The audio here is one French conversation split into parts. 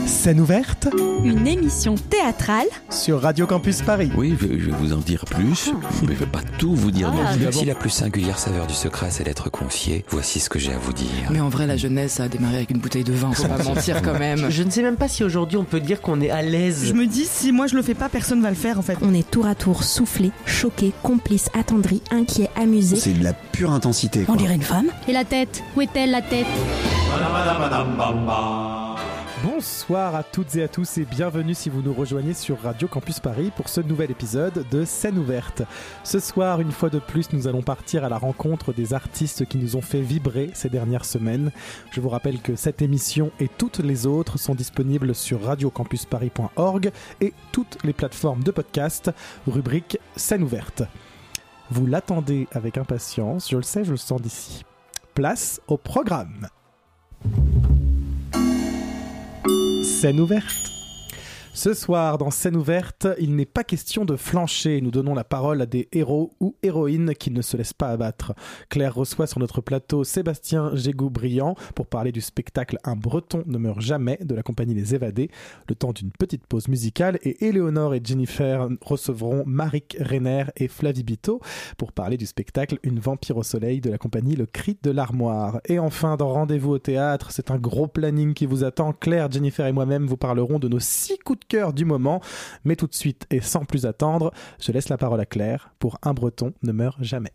Scène ouverte, une émission théâtrale sur Radio Campus Paris. Oui, je vais vous en dire plus, mais je ne vais pas tout vous dire non plus. Si la plus singulière saveur du secret, c'est d'être confié, voici ce que j'ai à vous dire. Mais en vrai, la jeunesse a démarré avec une bouteille de vin, faut pas mentir quand même. Je ne sais même pas si aujourd'hui on peut dire qu'on est à l'aise. Je me dis, si moi je le fais pas, personne va le faire en fait. On est tour à tour soufflés, choqués, complices, attendris, inquiets, amusés. C'est de la pure intensité, quoi. On dirait une femme. Et la tête, où est-elle la tête? Bonsoir à toutes et à tous et bienvenue si vous nous rejoignez sur Radio Campus Paris pour ce nouvel épisode de Scène ouverte. Ce soir, une fois de plus, nous allons partir à la rencontre des artistes qui nous ont fait vibrer ces dernières semaines. Je vous rappelle que cette émission et toutes les autres sont disponibles sur radiocampusparis.org et toutes les plateformes de podcast, rubrique Scène ouverte. Vous l'attendez avec impatience, je le sais, je le sens d'ici. Place au programme. Scène ouverte. Ce soir, dans Scène ouverte, il n'est pas question de flancher. Nous donnons la parole à des héros ou héroïnes qui ne se laissent pas abattre. Claire reçoit sur notre plateau Sébastien Jégou-Briand pour parler du spectacle Un Breton ne meurt jamais de la compagnie Les Évadés, le temps d'une petite pause musicale. Et Éléonore et Jennifer recevront Maric Renner et Flavie Bito pour parler du spectacle Une vampire au soleil de la compagnie Le Cri de l'Armoire. Et enfin, dans Rendez-vous au théâtre, c'est un gros planning qui vous attend. Claire, Jennifer et moi-même vous parlerons de nos 6 coups de cœur du moment, mais tout de suite et sans plus attendre, je laisse la parole à Claire pour Un Breton ne meurt jamais.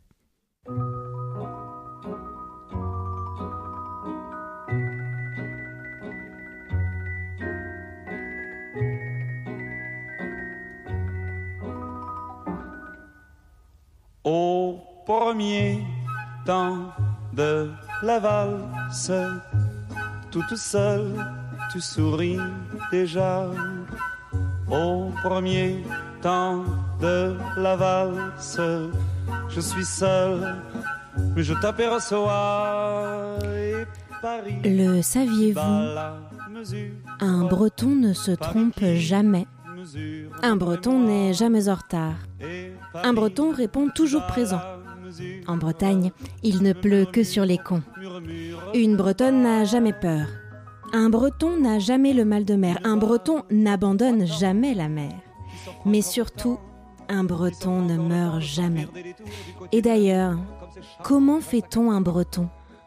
Au premier temps de la valse, toute seule, tu souris déjà. Au premier temps de la valse, je suis seul, mais je t'aperçois. Et Paris, le saviez-vous? Un Breton ne se trompe jamais. Un Breton n'est jamais en retard. Un Breton répond toujours présent. En Bretagne, il ne pleut que sur les cons. Une Bretonne n'a jamais peur. Un Breton n'a jamais le mal de mer. Un Breton n'abandonne jamais la mer. Mais surtout, un Breton ne meurt jamais. Et d'ailleurs, comment fait-on un Breton ?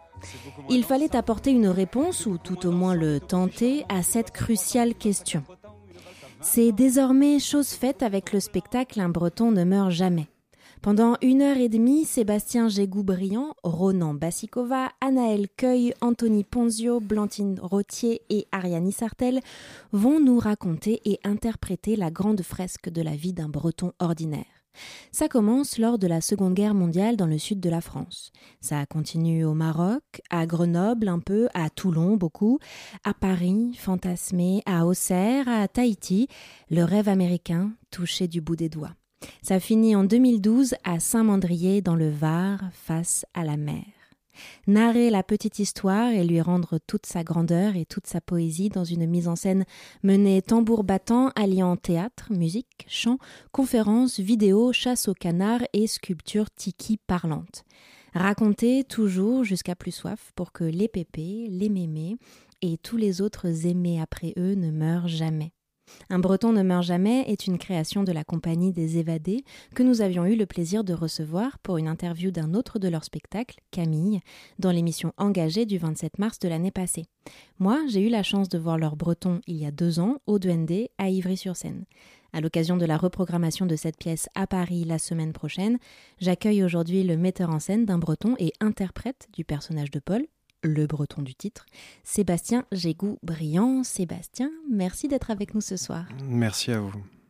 Il fallait apporter une réponse, ou tout au moins le tenter, à cette cruciale question. C'est désormais chose faite avec le spectacle Un Breton ne meurt jamais. Pendant 1h30, Sébastien Jégou-Briand, Ronan Basikova, Anaël Cueil, Anthony Ponzio, Blantyne Rottier et Ariane Sartel vont nous raconter et interpréter la grande fresque de la vie d'un Breton ordinaire. Ça commence lors de la Seconde Guerre mondiale dans le sud de la France. Ça continue au Maroc, à Grenoble un peu, à Toulon beaucoup, à Paris, fantasmé, à Auxerre, à Tahiti, le rêve américain touché du bout des doigts. Ça finit en 2012 à Saint-Mandrier dans le Var, face à la mer. Narrer la petite histoire et lui rendre toute sa grandeur et toute sa poésie dans une mise en scène menée tambour battant, alliant théâtre, musique, chant, conférences, vidéos, chasse au canard et sculpture tiki parlante. Raconter toujours jusqu'à plus soif pour que les pépés, les mémés et tous les autres aimés après eux ne meurent jamais. Un Breton ne meurt jamais est une création de la compagnie des Évadés que nous avions eu le plaisir de recevoir pour une interview d'un autre de leurs spectacles, Camille, dans l'émission Engagée du 27 mars de l'année passée. Moi, j'ai eu la chance de voir leur Breton il y a 2 ans au 2ND à Ivry-sur-Seine. À l'occasion de la reprogrammation de cette pièce à Paris la semaine prochaine, j'accueille aujourd'hui le metteur en scène d'un Breton et interprète du personnage de Paul, le Breton du titre, Sébastien Jégou-Briand. Sébastien, merci d'être avec nous ce soir. Merci à vous.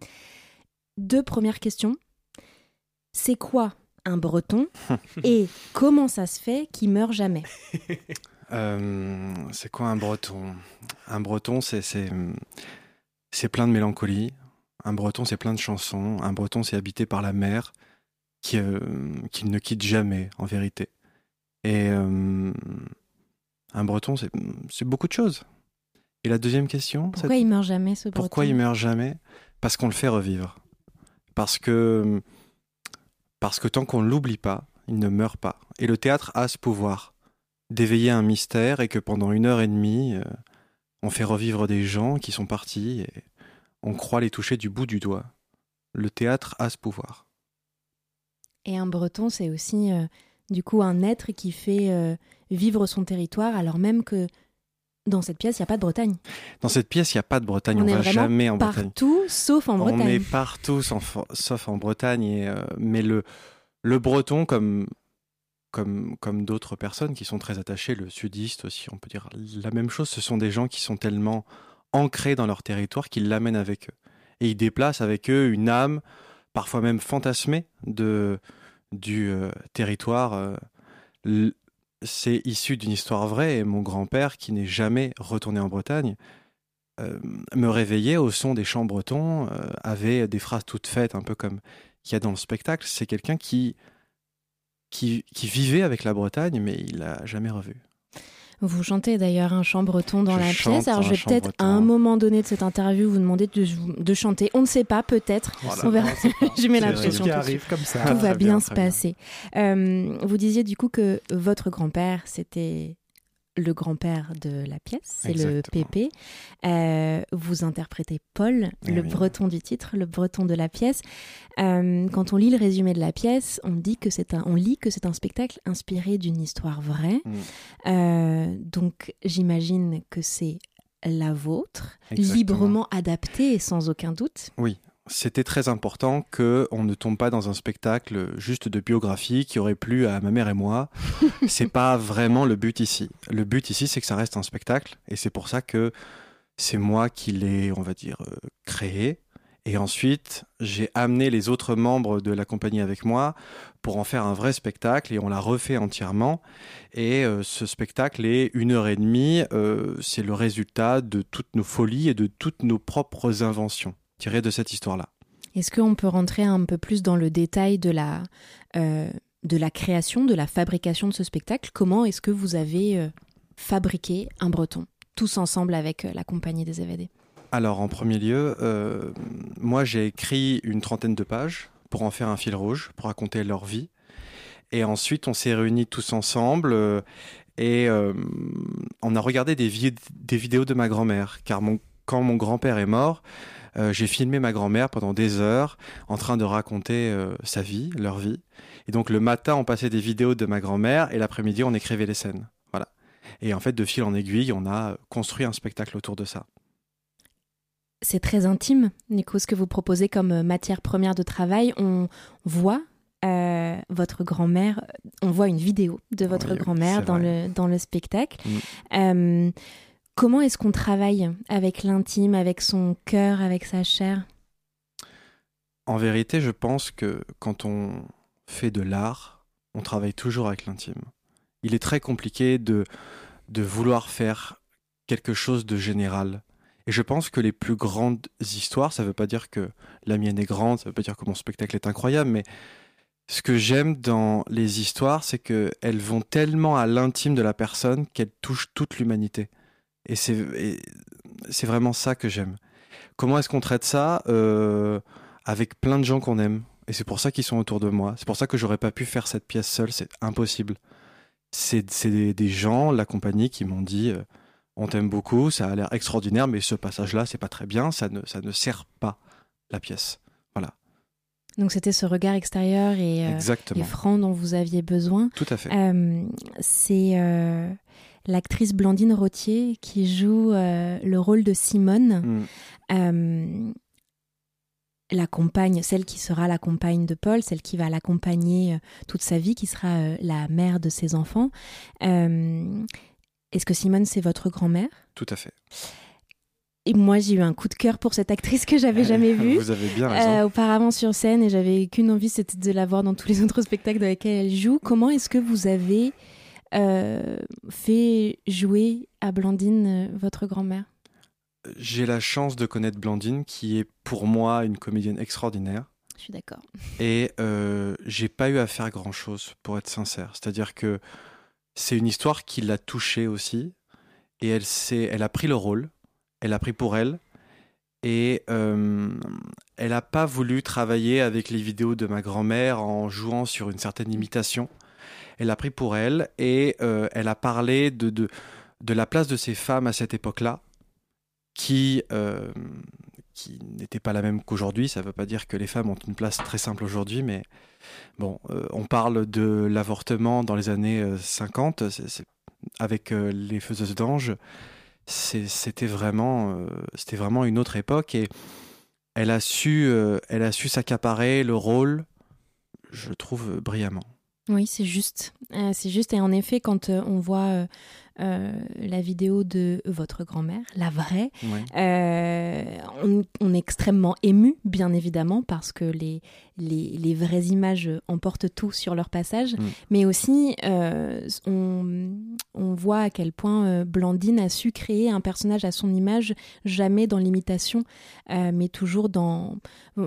2 premières questions. C'est quoi un Breton et comment ça se fait qu'il meurt jamais ? C'est quoi un Breton ? Un Breton, c'est plein de mélancolie. Un Breton, c'est plein de chansons. Un Breton, c'est habité par la mer qu'il ne quitte jamais, en vérité. Et un Breton, c'est beaucoup de choses. Et la deuxième question... Pourquoi il meurt jamais, ce Breton ? Pourquoi il meurt jamais ? Parce qu'on le fait revivre. Parce que tant qu'on ne l'oublie pas, il ne meurt pas. Et le théâtre a ce pouvoir d'éveiller un mystère et que pendant 1h30, On fait revivre des gens qui sont partis et on croit les toucher du bout du doigt. Le théâtre a ce pouvoir. Et un breton, c'est aussi du coup un être qui fait vivre son territoire, alors même que dans cette pièce, il n'y a pas de Bretagne. Dans cette pièce, il n'y a pas de Bretagne. On ne est va vraiment jamais en Bretagne. Partout, sauf en Bretagne. On est partout, sauf en Bretagne. Mais le breton, comme d'autres personnes qui sont très attachées, le sudiste aussi, on peut dire la même chose. Ce sont des gens qui sont tellement ancrés dans leur territoire qu'ils l'amènent avec eux. Et ils déplacent avec eux une âme, parfois même fantasmée, du territoire. C'est issu d'une histoire vraie, et mon grand-père, qui n'est jamais retourné en Bretagne, me réveillait au son des chants bretons, avait des phrases toutes faites, un peu comme qu'il y a dans le spectacle. C'est quelqu'un qui vivait avec la Bretagne, mais il l'a jamais revu. Vous chantez d'ailleurs un chant breton dans la pièce. Alors je vais peut-être à un moment donné de cette interview vous demander de chanter. On ne sait pas, peut-être. Voilà. On verra. Je mets la pression. Qui arrive comme ça. Tout va bien se passer. Vous disiez du coup que votre grand-père, c'était le grand-père de la pièce, c'est Exactement. le Pépé. Vous interprétez Paul, le breton du titre, le breton de la pièce. Quand on lit le résumé de la pièce, on lit que c'est un spectacle inspiré d'une histoire vraie. Donc j'imagine que c'est la vôtre, Exactement. librement adaptée et sans aucun doute. Oui. C'était très important qu'on ne tombe pas dans un spectacle juste de biographie qui aurait plu à ma mère et moi. C'est pas vraiment le but ici. Le but ici, c'est que ça reste un spectacle. Et c'est pour ça que c'est moi qui l'ai, on va dire, créé. Et ensuite, j'ai amené les autres membres de la compagnie avec moi pour en faire un vrai spectacle. Et on l'a refait entièrement. Et ce spectacle est 1h30. C'est le résultat de toutes nos folies et de toutes nos propres inventions tiré de cette histoire-là. Est-ce qu'on peut rentrer un peu plus dans le détail de la création, de la fabrication de ce spectacle ? Comment est-ce que vous avez fabriqué un breton, tous ensemble avec la compagnie des Évadés ? Alors, en premier lieu, moi j'ai écrit une 30aine de pages pour en faire un fil rouge, pour raconter leur vie. Et ensuite, on s'est réunis tous ensemble et on a regardé des vidéos de ma grand-mère, car quand mon grand-père est mort, j'ai filmé ma grand-mère pendant des heures en train de raconter sa vie, leur vie. Et donc le matin, on passait des vidéos de ma grand-mère et l'après-midi, on écrivait les scènes. Voilà. Et en fait, de fil en aiguille, on a construit un spectacle autour de ça. C'est très intime, Nico, ce que vous proposez comme matière première de travail. On voit votre grand-mère, on voit une vidéo de votre grand-mère dans le spectacle. Comment est-ce qu'on travaille avec l'intime, avec son cœur, avec sa chair ? En vérité, je pense que quand on fait de l'art, on travaille toujours avec l'intime. Il est très compliqué de vouloir faire quelque chose de général. Et je pense que les plus grandes histoires, ça ne veut pas dire que la mienne est grande, ça ne veut pas dire que mon spectacle est incroyable, mais ce que j'aime dans les histoires, c'est qu'elles vont tellement à l'intime de la personne qu'elles touchent toute l'humanité. Et c'est vraiment ça que j'aime. Comment est-ce qu'on traite ça avec plein de gens qu'on aime ? Et c'est pour ça qu'ils sont autour de moi. C'est pour ça que j'aurais pas pu faire cette pièce seule. C'est impossible. C'est des gens, la compagnie, qui m'ont dit on t'aime beaucoup, ça a l'air extraordinaire, mais ce passage-là, c'est pas très bien. Ça ne sert pas la pièce. Voilà. Donc c'était ce regard extérieur et franc dont vous aviez besoin. Tout à fait. C'est l'actrice Blandine Rottier qui joue le rôle de Simone, la compagne, celle qui sera la compagne de Paul, celle qui va l'accompagner toute sa vie, qui sera la mère de ses enfants. Est-ce que Simone, c'est votre grand-mère ? Tout à fait. Et moi, j'ai eu un coup de cœur pour cette actrice que j'avais jamais vue. Vous avez bien raison. Auparavant sur scène, et j'avais qu'une envie, c'était de la voir dans tous les autres spectacles dans lesquels elle joue. Comment est-ce que vous avez fait jouer à Blandine votre grand-mère ? J'ai la chance de connaître Blandine, qui est pour moi une comédienne extraordinaire. Je suis d'accord. Et j'ai pas eu à faire grand-chose, pour être sincère. C'est-à-dire que c'est une histoire qui l'a touchée aussi. Et elle a pris le rôle. Elle a pris pour elle. Et elle n'a pas voulu travailler avec les vidéos de ma grand-mère en jouant sur une certaine imitation. Elle a pris pour elle et elle a parlé de la place de ces femmes à cette époque-là. qui n'était pas la même qu'aujourd'hui. Ça ne veut pas dire que les femmes ont une place très simple aujourd'hui, mais bon, on parle de l'avortement dans les années 50, avec les faiseuses d'anges. C'était vraiment une autre époque, et elle a su s'accaparer le rôle, je trouve, brillamment. Oui, c'est juste. C'est juste. Et en effet, quand on voit la vidéo de votre grand-mère, la vraie, on est extrêmement ému, bien évidemment, parce que les vraies images emportent tout sur leur passage. Mais aussi, on voit à quel point Blandine a su créer un personnage à son image, jamais dans l'imitation, mais toujours dans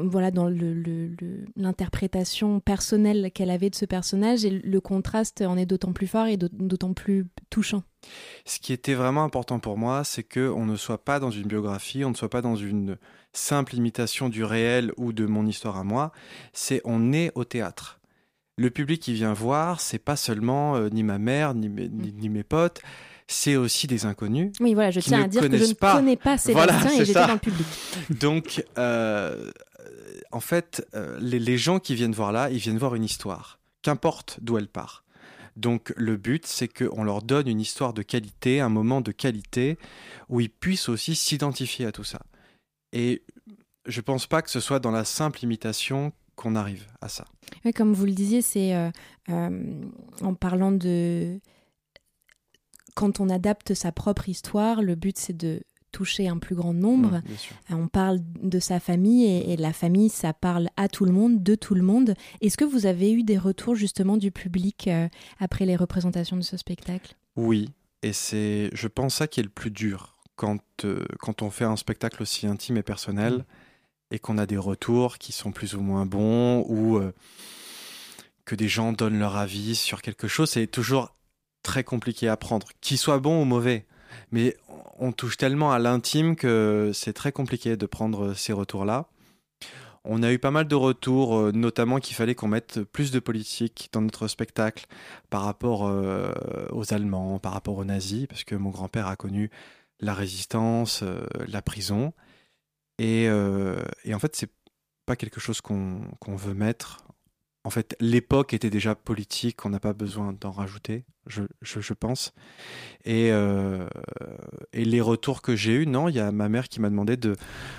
l'interprétation personnelle qu'elle avait de ce personnage, et le contraste en est d'autant plus fort et d'autant plus touchant. Ce qui était vraiment important pour moi, c'est qu'on ne soit pas dans une biographie, on ne soit pas dans une simple imitation du réel ou de mon histoire à moi, on est au théâtre. Le public qui vient voir, c'est pas seulement ni ma mère, ni mes potes, c'est aussi des inconnus. Oui, voilà, je tiens à dire que je ne connais pas Sébastien, et j'étais dans le public. Donc, en fait, les gens qui viennent voir là, ils viennent voir une histoire, qu'importe d'où elle part. Donc le but, c'est qu'on leur donne une histoire de qualité, un moment de qualité, où ils puissent aussi s'identifier à tout ça. Et je ne pense pas que ce soit dans la simple imitation qu'on arrive à ça. Oui, comme vous le disiez, c'est en parlant de... Quand on adapte sa propre histoire, le but, c'est de toucher un plus grand nombre. On parle de sa famille, et la famille, ça parle à tout le monde, de tout le monde. Est-ce que vous avez eu des retours justement du public après les représentations de ce spectacle ? Oui, et c'est, je pense, ça qui est le plus dur quand on fait un spectacle aussi intime et personnel, et qu'on a des retours qui sont plus ou moins bons, ou que des gens donnent leur avis sur quelque chose. C'est toujours très compliqué à prendre, qu'il soit bon ou mauvais. Mais on touche tellement à l'intime que c'est très compliqué de prendre ces retours-là. On a eu pas mal de retours, notamment qu'il fallait qu'on mette plus de politique dans notre spectacle par rapport aux Allemands, par rapport aux nazis, parce que mon grand-père a connu la résistance, la prison. Et en fait, c'est pas quelque chose qu'on veut mettre. En fait, l'époque était déjà politique, on n'a pas besoin d'en rajouter, je pense. Et les retours que j'ai eus, non, il y a ma mère qui m'a demandé de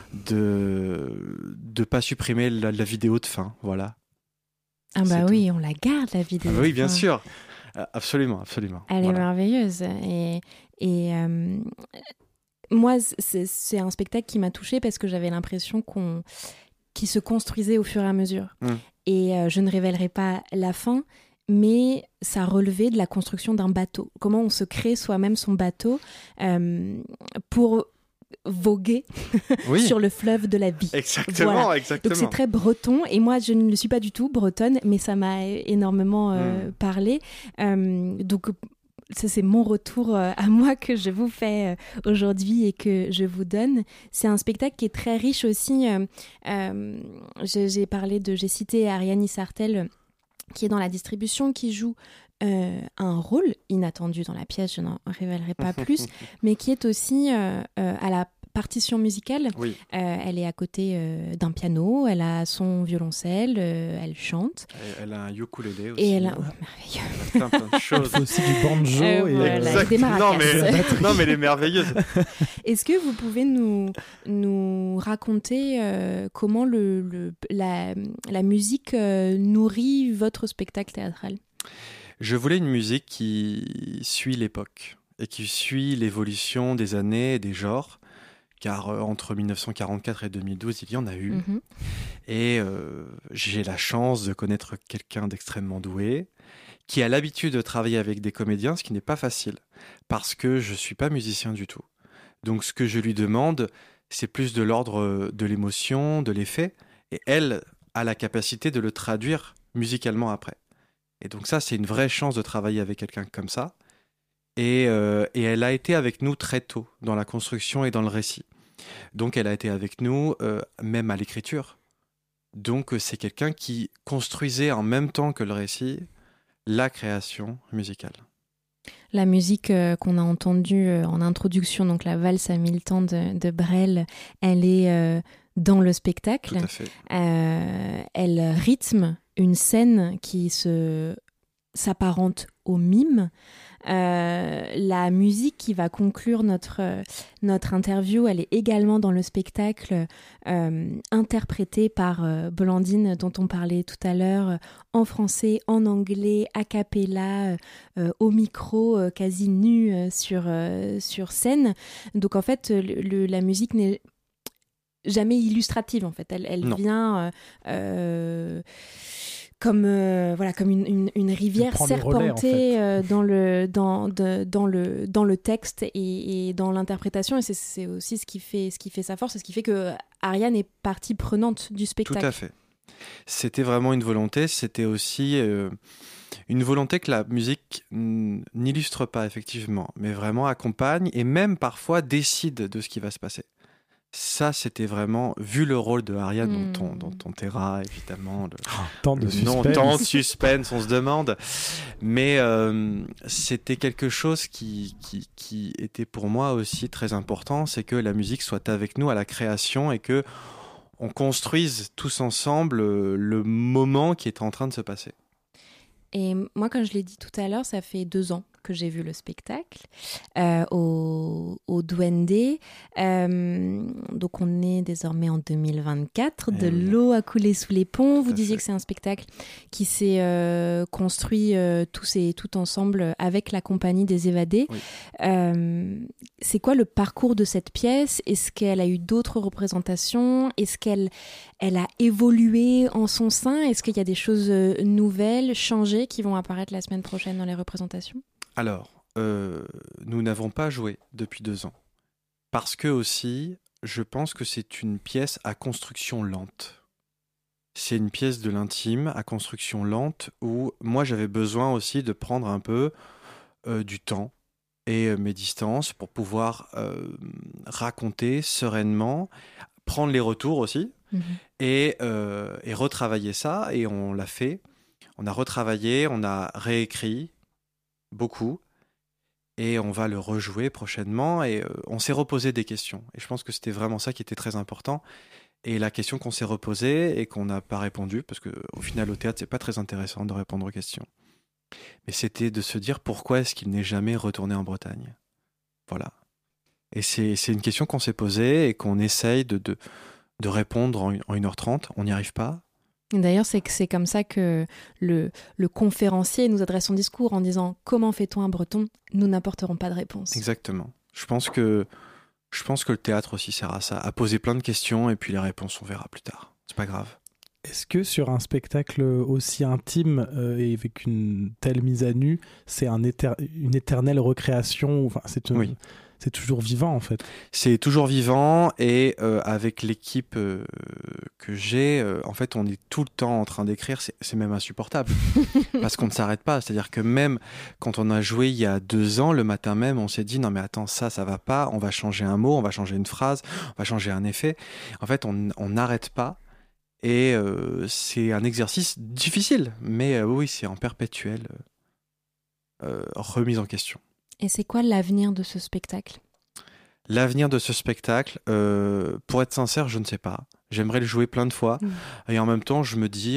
pas supprimer la vidéo de fin, voilà. Ah bah oui, tout. On la garde, la vidéo. Ah oui, bien sûr, absolument, absolument. Elle est merveilleuse. Et moi, c'est un spectacle qui m'a touchée parce que j'avais l'impression qu'il se construisait au fur et à mesure. Et je ne révélerai pas la fin, mais ça relevait de la construction d'un bateau. Comment on se crée soi-même son bateau pour voguer sur le fleuve de la vie. Exactement, voilà. Exactement. Donc c'est très breton, et moi je ne le suis pas du tout bretonne, mais ça m'a énormément parlé. Donc ça, c'est mon retour à moi que je vous fais aujourd'hui et que je vous donne. C'est un spectacle qui est très riche aussi. J'ai cité Ariane Sartel, qui est dans la distribution, qui joue un rôle inattendu dans la pièce, je n'en révélerai pas plus, mais qui est aussi à la partition musicale. Oui. Elle est à côté d'un piano, elle a son violoncelle, elle chante. Elle a un ukulélé aussi. Et elle a... merveilleux. Elle a plein de choses. Elle fait aussi du banjo. Voilà, des maracas. Non, mais elle est merveilleuse. Est-ce que vous pouvez nous raconter comment la musique nourrit votre spectacle théâtral ? Je voulais une musique qui suit l'époque et qui suit l'évolution des années et des genres. Car entre 1944 et 2012, il y en a eu. Et j'ai la chance de connaître quelqu'un d'extrêmement doué, qui a l'habitude de travailler avec des comédiens, ce qui n'est pas facile, parce que je ne suis pas musicien du tout. Donc ce que je lui demande, c'est plus de l'ordre de l'émotion, de l'effet, et elle a la capacité de le traduire musicalement après. Et donc ça, c'est une vraie chance de travailler avec quelqu'un comme ça. Et elle a été avec nous très tôt dans la construction et dans le récit. Donc elle a été avec nous même à l'écriture. Donc c'est quelqu'un qui construisait en même temps que le récit la création musicale. La musique qu'on a entendue en introduction, donc la valse à 1000 temps de Brel, elle est dans le spectacle. Tout à fait. Elle rythme une scène qui s'apparente au mime. La musique qui va conclure notre interview, elle est également dans le spectacle, interprétée par Blandine, dont on parlait tout à l'heure, en français, en anglais, a cappella, au micro, quasi nue sur scène. Donc en fait, la musique n'est jamais illustrative. En fait, elle vient comme une rivière serpentée dans le texte et dans l'interprétation, et c'est aussi ce qui fait sa force, et ce qui fait que Ariane est partie prenante du spectacle. Tout à fait. C'était vraiment une volonté, c'était aussi une volonté que la musique n'illustre pas effectivement, mais vraiment accompagne et même parfois décide de ce qui va se passer. Ça, c'était vraiment, vu le rôle de Ariane dont on taira, évidemment. Tant de suspense, on se demande. Mais c'était quelque chose qui était pour moi aussi très important, c'est que la musique soit avec nous à la création et que on construise tous ensemble le moment qui est en train de se passer. Et moi, comme je l'ai dit tout à l'heure, ça fait 2 ans que j'ai vu le spectacle au Duende. Donc on est désormais en 2024. De l'eau a coulé sous les ponts. Vous disiez que c'est un spectacle qui s'est construit tout ensemble avec la compagnie des Évadés. Oui. C'est quoi le parcours de cette pièce ? Est-ce qu'elle a eu d'autres représentations ? Est-ce qu'elle a évolué en son sein ? Est-ce qu'il y a des choses nouvelles, changées, qui vont apparaître la semaine prochaine dans les représentations ? Alors, nous n'avons pas joué depuis 2 ans. Parce que aussi, je pense que c'est une pièce à construction lente. C'est une pièce de l'intime à construction lente où moi j'avais besoin aussi de prendre un peu du temps et mes distances pour pouvoir raconter sereinement, prendre les retours aussi et retravailler ça. Et on l'a fait. On a retravaillé, on a réécrit beaucoup et on va le rejouer prochainement et on s'est reposé des questions et je pense que c'était vraiment ça qui était très important et la question qu'on s'est reposée et qu'on n'a pas répondu parce qu'au final au théâtre c'est pas très intéressant de répondre aux questions mais c'était de se dire pourquoi est-ce qu'il n'est jamais retourné en Bretagne, voilà, et c'est une question qu'on s'est posée et qu'on essaye de répondre en 1h30, on n'y arrive pas. D'ailleurs, c'est comme ça que le conférencier nous adresse son discours en disant « Comment fait-on un breton ? Nous n'apporterons pas de réponse. » Exactement. Je pense que le théâtre aussi sert à ça, à poser plein de questions et puis les réponses, on verra plus tard. C'est pas grave. Est-ce que sur un spectacle aussi intime et avec une telle mise à nu, c'est une éternelle recréation, enfin, oui. C'est toujours vivant en fait. C'est toujours vivant et avec l'équipe que j'ai, en fait on est tout le temps en train d'écrire, c'est même insupportable parce qu'on ne s'arrête pas. C'est-à-dire que même quand on a joué il y a 2 ans, le matin même, on s'est dit non mais attends, ça va pas, on va changer un mot, on va changer une phrase, on va changer un effet. En fait on n'arrête pas et c'est un exercice difficile, mais oui c'est en perpétuelle remise en question. Et c'est quoi l'avenir de ce spectacle ? L'avenir de ce spectacle, pour être sincère, je ne sais pas. J'aimerais le jouer plein de fois. Et en même temps, je me dis,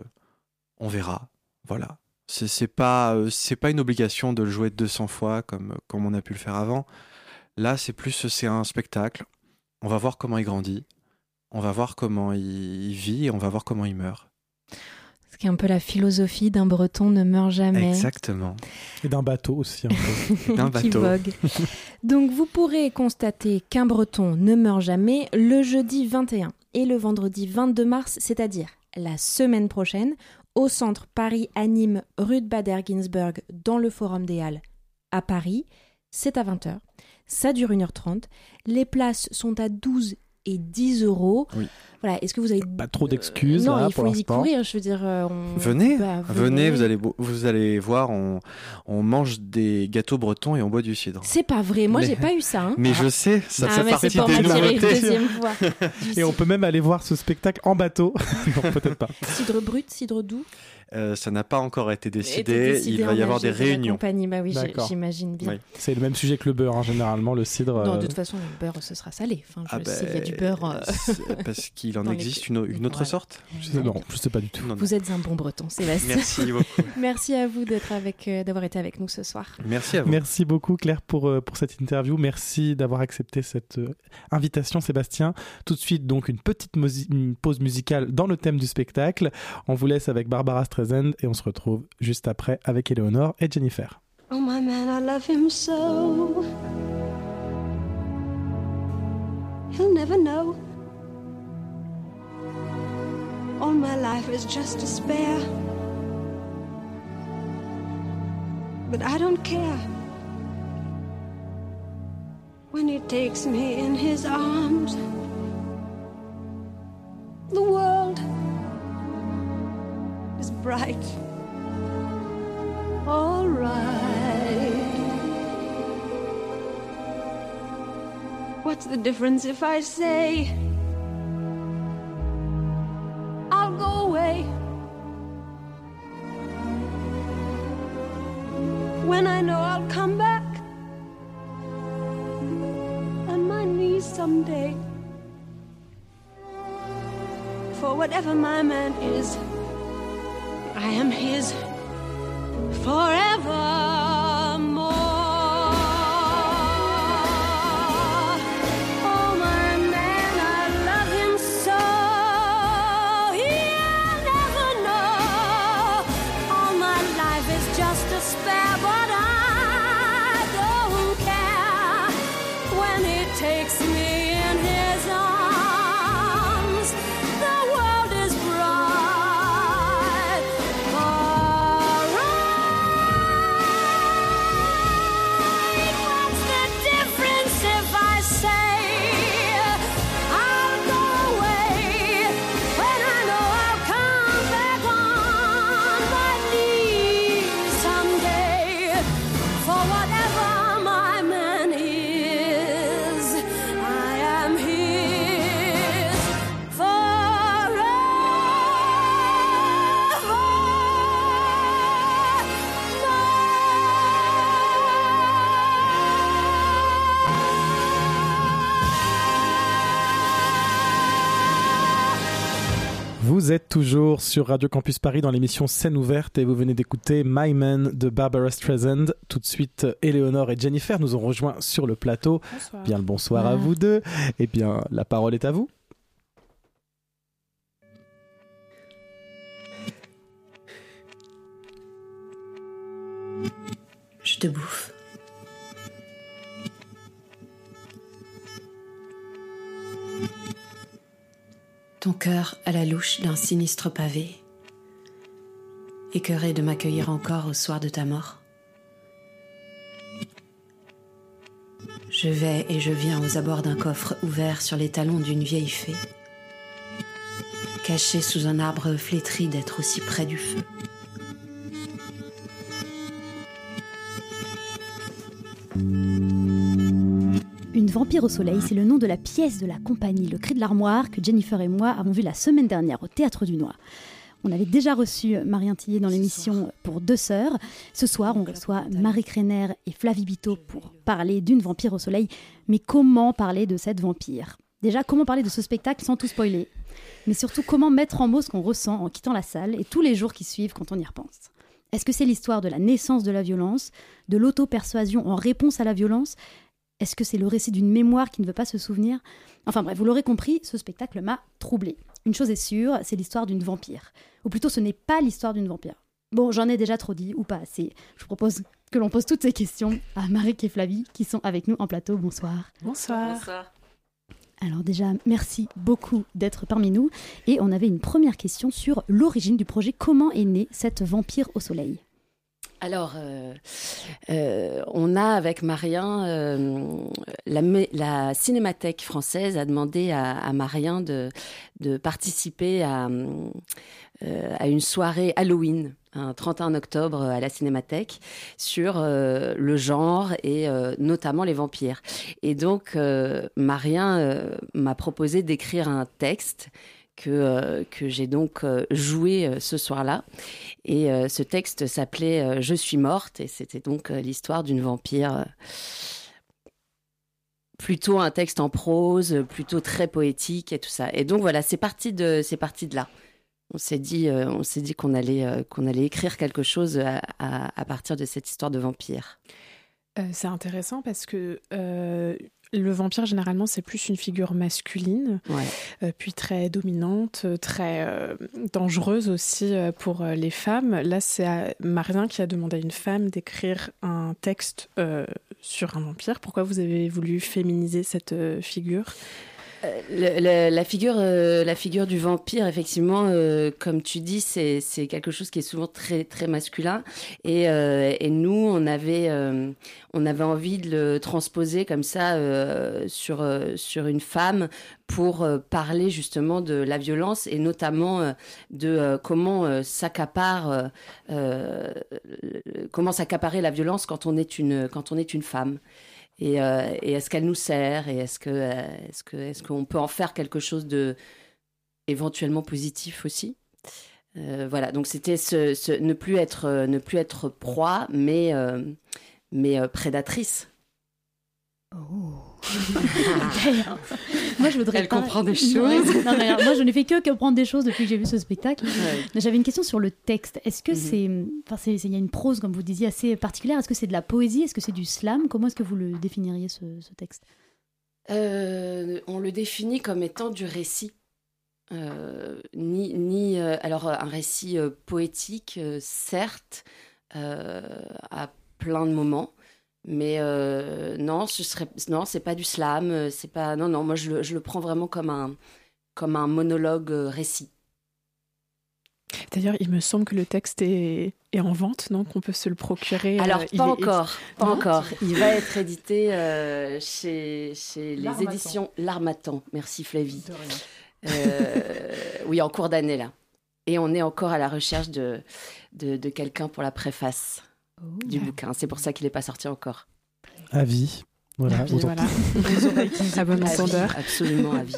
on verra. Voilà. C'est pas une obligation de le jouer 200 fois comme on a pu le faire avant. Là, c'est un spectacle. On va voir comment il grandit. On va voir comment il vit et on va voir comment il meurt. Ce qui est un peu la philosophie d'un breton ne meurt jamais. Exactement. Et d'un bateau aussi. Un peu. D'un bateau. Qui vogue. Donc vous pourrez constater qu'un breton ne meurt jamais le jeudi 21 et le vendredi 22 mars, c'est-à-dire la semaine prochaine, au centre Paris-Annime, rue de Bader-Ginsburg, dans le Forum des Halles à Paris. C'est à 20h. Ça dure 1h30. Les places sont à 12 et 10 €. Oui. Voilà, est-ce que vous avez pas trop d'excuses non, là, il faut y courir, je veux dire venez, vous allez voir, on mange des gâteaux bretons et on boit du cidre. C'est pas vrai, moi j'ai pas eu ça. Mais je sais, ça fait partie des nouveautés. Deuxième fois. Et on peut même aller voir ce spectacle en bateau. Non, peut-être pas. Cidre brut, cidre doux. Ça n'a pas encore été décidé. Il va y avoir des réunions. Bah oui, j'imagine bien. Oui. C'est le même sujet que le beurre, généralement, le cidre. Non, de toute façon, le beurre, ce sera salé. S'il y a du beurre. Parce qu'il en existe une autre sorte. Non, je ne sais pas du tout. Vous êtes un bon breton, Sébastien. Merci beaucoup. Merci à vous d'avoir été avec nous ce soir. Merci à vous. Merci beaucoup, Claire, pour cette interview. Merci d'avoir accepté cette invitation, Sébastien. Tout de suite, donc, une petite pause musicale dans le thème du spectacle. On vous laisse avec Barbara Streisand et on se retrouve juste après avec Éléonore et Jennifer. Oh my man, I love him so. He'll never know. All my life is just despair. But I don't care. When he takes me in his arms, the world is bright. All right. What's the difference if I say I'll go away when I know I'll come back on my knees someday? For whatever my man is, I am his forevermore. Oh my man, I love him so. He'll never know. All my life is just a spare, but I don't care when he takes me in his arms. The world is bright. What's the difference if I say I'll go away when I know I'll come back on my knees someday? For whatever my man is, I am his Vous êtes toujours sur Radio Campus Paris dans l'émission Scène ouverte et vous venez d'écouter My Man de Barbara Streisand. Tout de suite, Éléonore et Jennifer nous ont rejoints sur le plateau. Bonsoir. Bien le bonsoir à vous deux. Eh bien, la parole est à vous. Je te bouffe. Ton cœur à la louche d'un sinistre pavé, écœuré de m'accueillir encore au soir de ta mort. Je vais et je viens aux abords d'un coffre ouvert sur les talons d'une vieille fée, cachée sous un arbre flétri d'être aussi près du feu. Une vampire au soleil, c'est le nom de la pièce de la compagnie Le Cri de l'Armoire que Jennifer et moi avons vu la semaine dernière au Théâtre du Noir. On avait déjà reçu Marie Antillet dans l'émission pour Deux Sœurs. Ce soir, on reçoit Marie Kreiner et Flavie Bito pour parler d'une vampire au soleil. Mais comment parler de cette vampire ? Déjà, comment parler de ce spectacle sans tout spoiler ? Mais surtout, comment mettre en mots ce qu'on ressent en quittant la salle et tous les jours qui suivent quand on y repense ? Est-ce que c'est l'histoire de la naissance de la violence, de l'auto-persuasion en réponse à la violence ? Est-ce que c'est le récit d'une mémoire qui ne veut pas se souvenir ? Enfin bref, vous l'aurez compris, ce spectacle m'a troublée. Une chose est sûre, c'est l'histoire d'une vampire. Ou plutôt, ce n'est pas l'histoire d'une vampire. Bon, j'en ai déjà trop dit, ou pas assez. Je vous propose que l'on pose toutes ces questions à Marie et Flavie, qui sont avec nous en plateau. Bonsoir. Bonsoir. Bonsoir. Alors déjà, merci beaucoup d'être parmi nous. Et on avait une première question sur l'origine du projet. Comment est née cette vampire au soleil ? Alors, on a avec Marien, la Cinémathèque française a demandé à Marien de participer à une soirée Halloween, un 31 octobre à la Cinémathèque, sur le genre et notamment les vampires. Et donc, Marien m'a proposé d'écrire un texte que j'ai donc joué ce soir-là. Et ce texte s'appelait « Je suis morte » et c'était donc l'histoire d'une vampire. Plutôt un texte en prose, plutôt très poétique et tout ça. Et donc voilà, c'est parti de là. On s'est dit qu'on allait écrire quelque chose à partir de cette histoire de vampire. C'est intéressant parce que le vampire, généralement, c'est plus une figure masculine, puis très dominante, très dangereuse aussi pour les femmes. Là, c'est Marien qui a demandé à une femme d'écrire un texte sur un vampire. Pourquoi vous avez voulu féminiser cette figure ? La figure du vampire, effectivement, comme tu dis, c'est quelque chose qui est souvent très très masculin. Et nous, on avait envie de le transposer comme ça sur une femme pour parler justement de la violence et notamment de comment s'accaparer la violence quand on est une femme. Et est-ce qu'elle nous sert et est-ce qu'on peut en faire quelque chose de éventuellement positif aussi. Voilà, donc c'était ne plus être proie mais prédatrice. Oh. Moi, je voudrais Elle comprend des choses. Non, moi, je n'ai fait que comprendre des choses depuis que j'ai vu ce spectacle. Ouais. J'avais une question sur le texte. Est-ce que il y a une prose, comme vous disiez, assez particulière. Est-ce que c'est de la poésie ? Est-ce que c'est du slam ? Comment est-ce que vous le définiriez, ce texte ? On le définit comme étant du récit. Alors, un récit poétique, certes, à plein de moments. Mais non, c'est pas du slam, c'est pas non. Moi, je le prends vraiment comme un monologue récit. D'ailleurs, il me semble que le texte est en vente, non ? Qu'on peut se le procurer. Alors pas encore. Il va être édité chez les éditions L'Harmattan. Merci Flavie. Oui, en cours d'année là. Et on est encore à la recherche de quelqu'un pour la préface. Du bouquin. C'est pour ça qu'il n'est pas sorti encore. Avis. Voilà. Avis, voilà. Les oreilles qui à bon entendeur. Absolument, avis.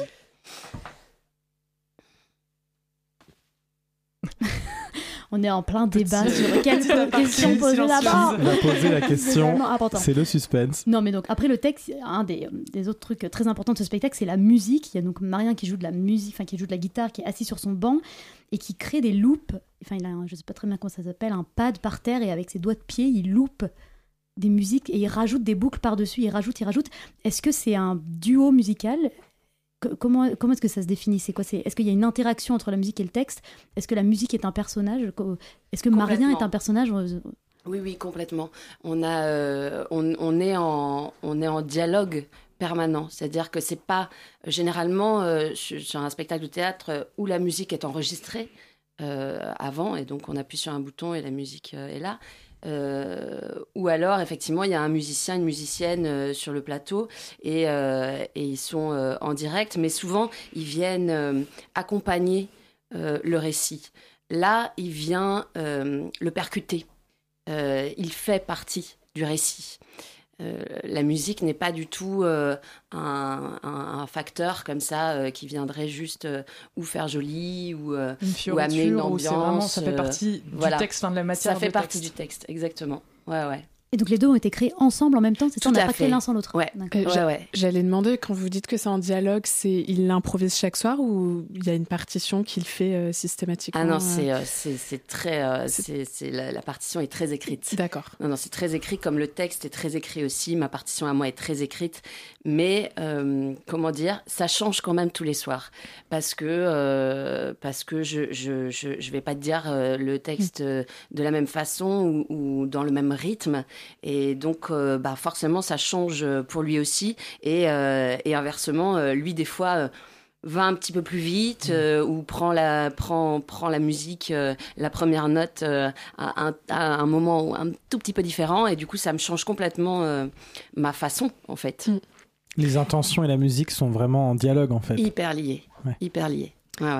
On est en plein débat sur quelle question poser d'abord. On va poser la question. C'est le suspense. Non, mais donc après le texte, un des autres trucs très importants de ce spectacle, c'est la musique. Il y a donc Marien qui joue de la musique, qui joue de la guitare, qui est assis sur son banc et qui crée des loops. Enfin, il a, je sais pas très bien comment ça s'appelle, un pad par terre et avec ses doigts de pied, il loupe des musiques et il rajoute des boucles par-dessus. Il rajoute. Est-ce que c'est un duo musical ? Comment est-ce que ça se définit ? Est-ce qu'il y a une interaction entre la musique et le texte ? Est-ce que la musique est un personnage ? Est-ce que Marien est un personnage ? Oui, complètement. On est en dialogue permanent. C'est-à-dire que c'est pas généralement sur un spectacle de théâtre où la musique est enregistrée avant et donc on appuie sur un bouton et la musique est là. Ou alors effectivement il y a un musicien, une musicienne sur le plateau et ils sont en direct, mais souvent ils viennent accompagner le récit. Là, il vient le percuter. Il fait partie du récit. La musique n'est pas du tout un facteur comme ça qui viendrait juste ou faire joli ou amener une ambiance. Ça fait partie du texte, de la matière. Ça fait partie du texte, exactement. Ouais. Et donc les deux ont été créés ensemble en même temps, c'est ça ? On n'a pas créé l'un sans l'autre. Ouais. J'allais demander, quand vous dites que c'est en dialogue, il l'improvise chaque soir ou il y a une partition qu'il fait systématiquement ? Ah non, c'est très... la partition est très écrite. D'accord. Non, c'est très écrit, comme le texte est très écrit aussi. Ma partition à moi est très écrite. Mais, comment dire, ça change quand même tous les soirs. Parce que je vais pas te dire le texte de la même façon ou dans le même rythme. Et donc, forcément, ça change pour lui aussi. Et inversement, lui, des fois, va un petit peu plus vite ou prend la musique, la première note à un moment un tout petit peu différent. Et du coup, ça me change complètement ma façon, en fait. Les intentions et la musique sont vraiment en dialogue, en fait. Hyper liées. Ouais. Ouais.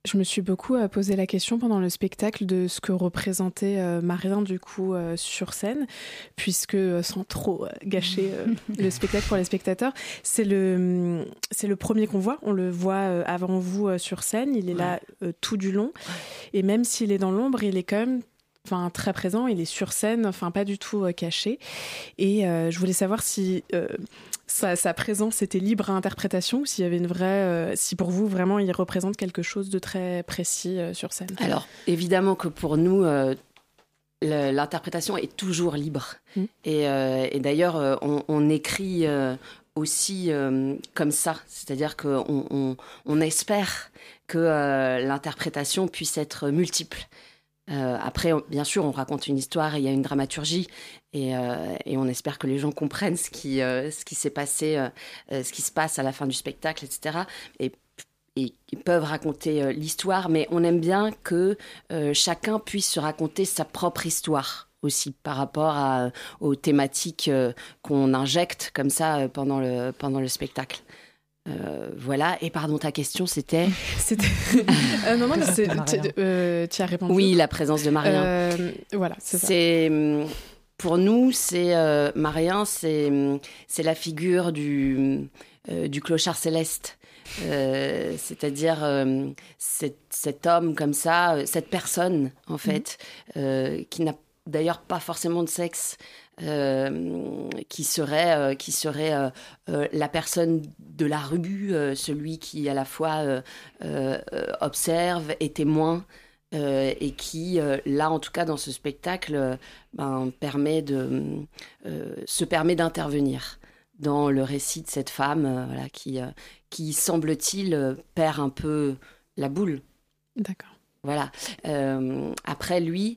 Je me suis beaucoup posé la question pendant le spectacle de ce que représentait Marien du coup sur scène, puisque sans trop gâcher le spectacle pour les spectateurs, c'est le premier qu'on voit. On le voit avant vous sur scène. Il est là tout du long, et même s'il est dans l'ombre, il est quand même très présent. Il est sur scène, pas du tout caché. Et je voulais savoir si sa présence était libre à interprétation, ou s'il y avait une vraie, si pour vous vraiment il représente quelque chose de très précis sur scène. Alors évidemment que pour nous l'interprétation est toujours libre. Et d'ailleurs on écrit aussi comme ça, c'est-à-dire qu'on espère que l'interprétation puisse être multiple. Après, bien sûr, on raconte une histoire et il y a une dramaturgie et on espère que les gens comprennent ce qui s'est passé, ce qui se passe à la fin du spectacle, etc. Et ils peuvent raconter l'histoire, mais on aime bien que chacun puisse se raconter sa propre histoire aussi par rapport aux thématiques qu'on injecte comme ça pendant le spectacle. Voilà, et pardon, ta question c'était non, mais tu as répondu. Oui, la présence de Marien. Voilà, c'est ça. Pour nous, Marien, c'est la figure du clochard céleste. C'est-à-dire cet homme comme ça, cette personne en fait, qui n'a d'ailleurs pas forcément de sexe, qui serait la personne de la rue, celui qui à la fois observe, est témoin, et qui, là en tout cas dans ce spectacle, se permet d'intervenir dans le récit de cette femme qui semble-t-il perd un peu la boule. D'accord. Voilà. Après lui...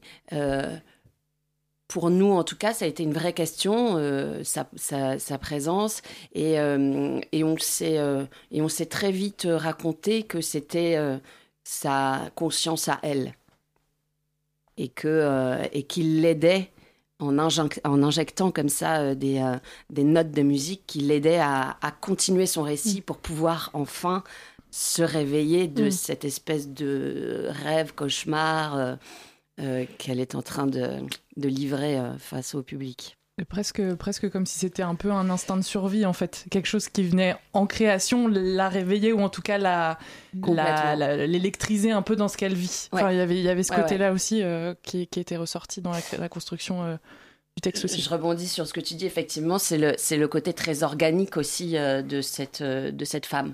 Pour nous, en tout cas, ça a été une vraie question, sa présence, et on s'est très vite raconté que c'était sa conscience à elle, et qu'il l'aidait en injectant comme ça des notes de musique qui l'aidaient à continuer son récit pour pouvoir enfin se réveiller de cette espèce de rêve, cauchemar qu'elle est en train de livrer face au public. Et presque comme si c'était un peu un instinct de survie, en fait. Quelque chose qui venait en création la réveiller, ou en tout cas l'électriser un peu dans ce qu'elle vit. Ouais. Enfin, il y avait ce côté-là aussi qui était ressorti dans la construction du texte aussi. Je rebondis sur ce que tu dis, effectivement, c'est le côté très organique aussi de cette femme.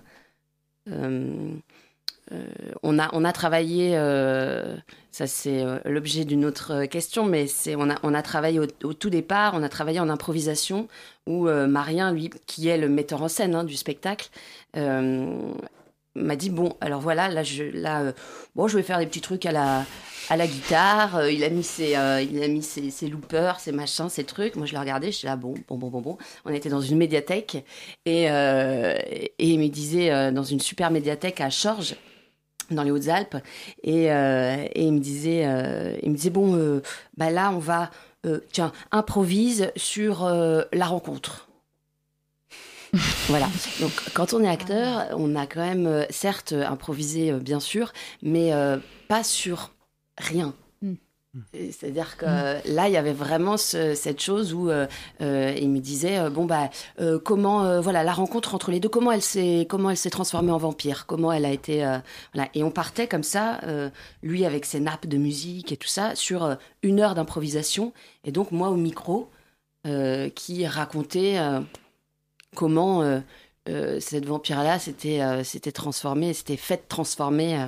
On a travaillé, ça c'est l'objet d'une autre question, mais on a travaillé au tout départ, on a travaillé en improvisation, où Marien, lui, qui est le metteur en scène du spectacle, m'a dit bon, alors voilà, je vais faire des petits trucs à la guitare. Il a mis ses loopers, ses machins, ses trucs. Moi je l'ai regardé, je suis là bon. On était dans une médiathèque et il me disait dans une super médiathèque à Chorges, dans les Hautes-Alpes, et il me disait bon, là on va improvise sur la rencontre. Voilà. Donc quand on est acteur, on a quand même certes improvisé bien sûr, mais pas sur rien. C'est-à-dire que là, il y avait vraiment cette chose où il me disait comment la rencontre entre les deux, comment elle s'est transformée en vampire, comment elle a été et on partait comme ça, lui avec ses nappes de musique et tout ça, sur 1 heure d'improvisation, et donc moi au micro qui racontait comment cette vampire-là s'était transformée, s'était faite transformer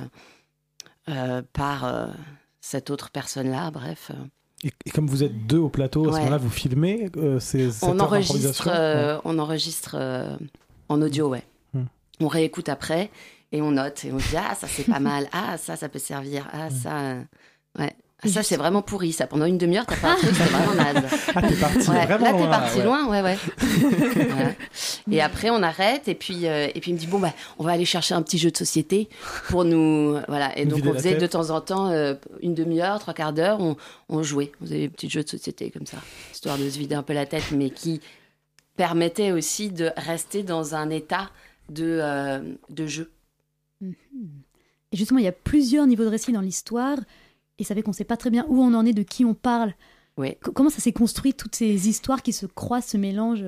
par cette autre personne-là, bref. Et comme vous êtes 2 au plateau, à ce moment-là, vous filmez on enregistre en audio, ouais. On réécoute après et on note et on se dit ça c'est pas mal, ça peut servir, ça ouais. Ça, c'est vraiment pourri, ça. Pendant 1 demi-heure, t'as pas un truc, c'est vraiment naze. T'es parti vraiment loin. Là, t'es parti loin, ouais. Voilà. Et après, on arrête, et puis il me dit, on va aller chercher un petit jeu de société pour nous... Voilà. Et donc, on faisait de temps en temps 1 demi-heure, 3/4 d'heure, on jouait. On faisait des petits jeux de société comme ça, histoire de se vider un peu la tête, mais qui permettait aussi de rester dans un état de jeu. Et justement, il y a plusieurs niveaux de récit dans l'histoire, et ça fait qu'on ne sait pas très bien où on en est, de qui on parle. Oui. Comment ça s'est construit, toutes ces histoires qui se croisent, se mélangent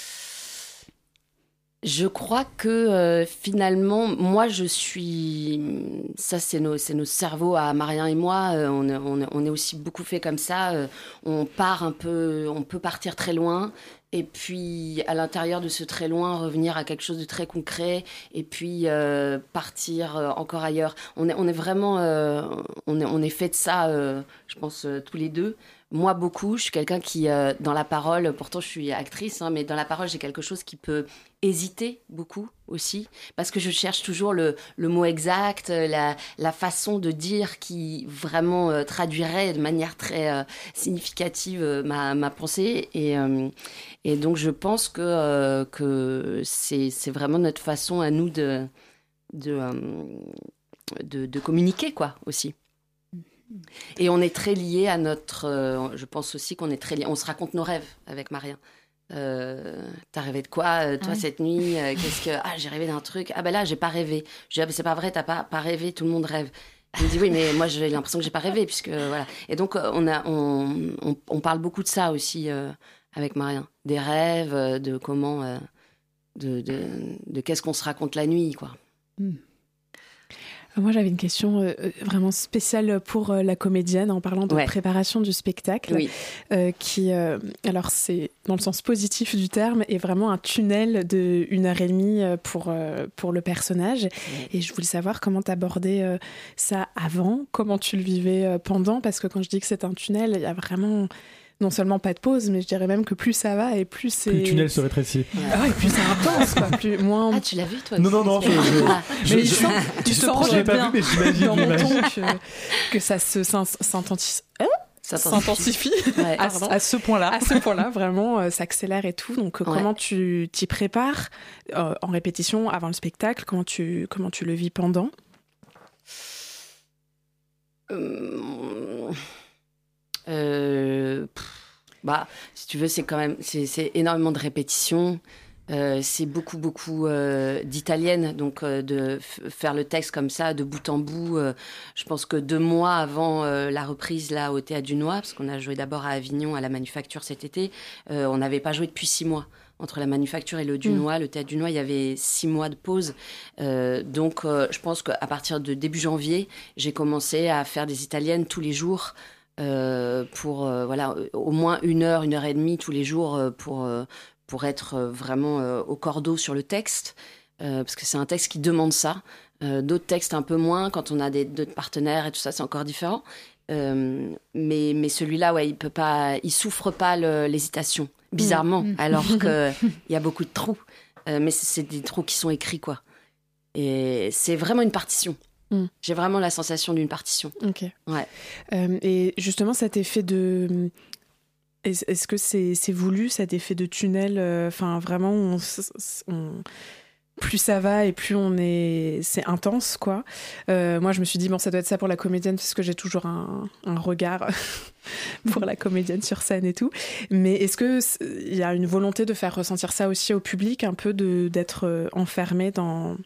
Je crois que finalement, moi je suis... Ça c'est nos cerveaux à Marien et moi, on est aussi beaucoup fait comme ça. On part un peu, on peut partir très loin. Et puis, à l'intérieur de ce très loin, revenir à quelque chose de très concret. Et puis, partir encore ailleurs. On est vraiment... on est fait de ça, je pense, tous les deux. Moi, beaucoup. Je suis quelqu'un qui, dans la parole... Pourtant, je suis actrice, hein, mais dans la parole, j'ai quelque chose qui peut hésiter beaucoup aussi. Parce que je cherche toujours le mot exact, la façon de dire qui vraiment traduirait de manière très significative ma pensée. Et donc, je pense que c'est vraiment notre façon à nous de communiquer, quoi, aussi. Et on est très liés à notre... je pense aussi qu'on est très liés... On se raconte nos rêves avec Marien. T'as rêvé de quoi, toi, cette nuit qu'est-ce que... Ah, j'ai rêvé d'un truc. Ah, ben là, j'ai pas rêvé. Je dis, ah, ben, c'est pas vrai, t'as pas rêvé, tout le monde rêve. Il me dit, oui, mais moi, j'ai l'impression que j'ai pas rêvé, puisque... Voilà. Et donc, on parle beaucoup de ça aussi... avec Marien, des rêves, de comment, de qu'est-ce qu'on se raconte la nuit, quoi. Moi, j'avais une question vraiment spéciale pour la comédienne en parlant de préparation du spectacle, qui, alors c'est dans le sens positif du terme, est vraiment un tunnel de 1h30 pour le personnage. Et je voulais savoir comment t'abordais ça avant, comment tu le vivais pendant, parce que quand je dis que c'est un tunnel, il y a vraiment... Non seulement pas de pause, mais je dirais même que plus ça va et plus c'est... Plus le tunnel se rétrécit. Ah ouais, plus c'est intense, quoi. Moins... Ah, tu l'as vu, toi? Non. Mais tu te prends bien pas vu, mais j'imagine dans mon ton que ça s'intensifie. À ce point-là. À ce point-là, vraiment, ça accélère et tout. Donc, comment tu t'y prépares en répétition avant le spectacle? Comment tu le vis pendant? Si tu veux, c'est quand même c'est énormément de répétitions. C'est beaucoup d'italienne, donc de faire le texte comme ça de bout en bout. Je pense que 2 mois avant la reprise là au Théâtre du Noy, parce qu'on a joué d'abord à Avignon à la Manufacture cet été, on n'avait pas joué depuis 6 mois. Entre la Manufacture et le Dunois, le Théâtre du Noy, il y avait 6 mois de pause. Donc, je pense qu'à partir de début janvier, j'ai commencé à faire des italiennes tous les jours. Pour au moins 1h30 tous les jours pour être vraiment au cordeau sur le texte, parce que c'est un texte qui demande ça. D'autres textes un peu moins, quand on a d'autres partenaires et tout ça, c'est encore différent. Mais celui-là, il souffre pas l'hésitation, bizarrement, alors qu'il y a beaucoup de trous. Mais c'est des trous qui sont écrits, quoi. Et c'est vraiment une partition. J'ai vraiment la sensation d'une partition. Ok. Ouais. Et justement, cet effet de... Est-ce que c'est voulu, cet effet de tunnel? Enfin, vraiment, plus ça va et plus c'est intense, quoi. Moi, je me suis dit, bon, ça doit être ça pour la comédienne, parce que j'ai toujours un regard pour la comédienne sur scène et tout. Mais est-ce qu'il y a une volonté de faire ressentir ça aussi au public, un peu d'être enfermé dans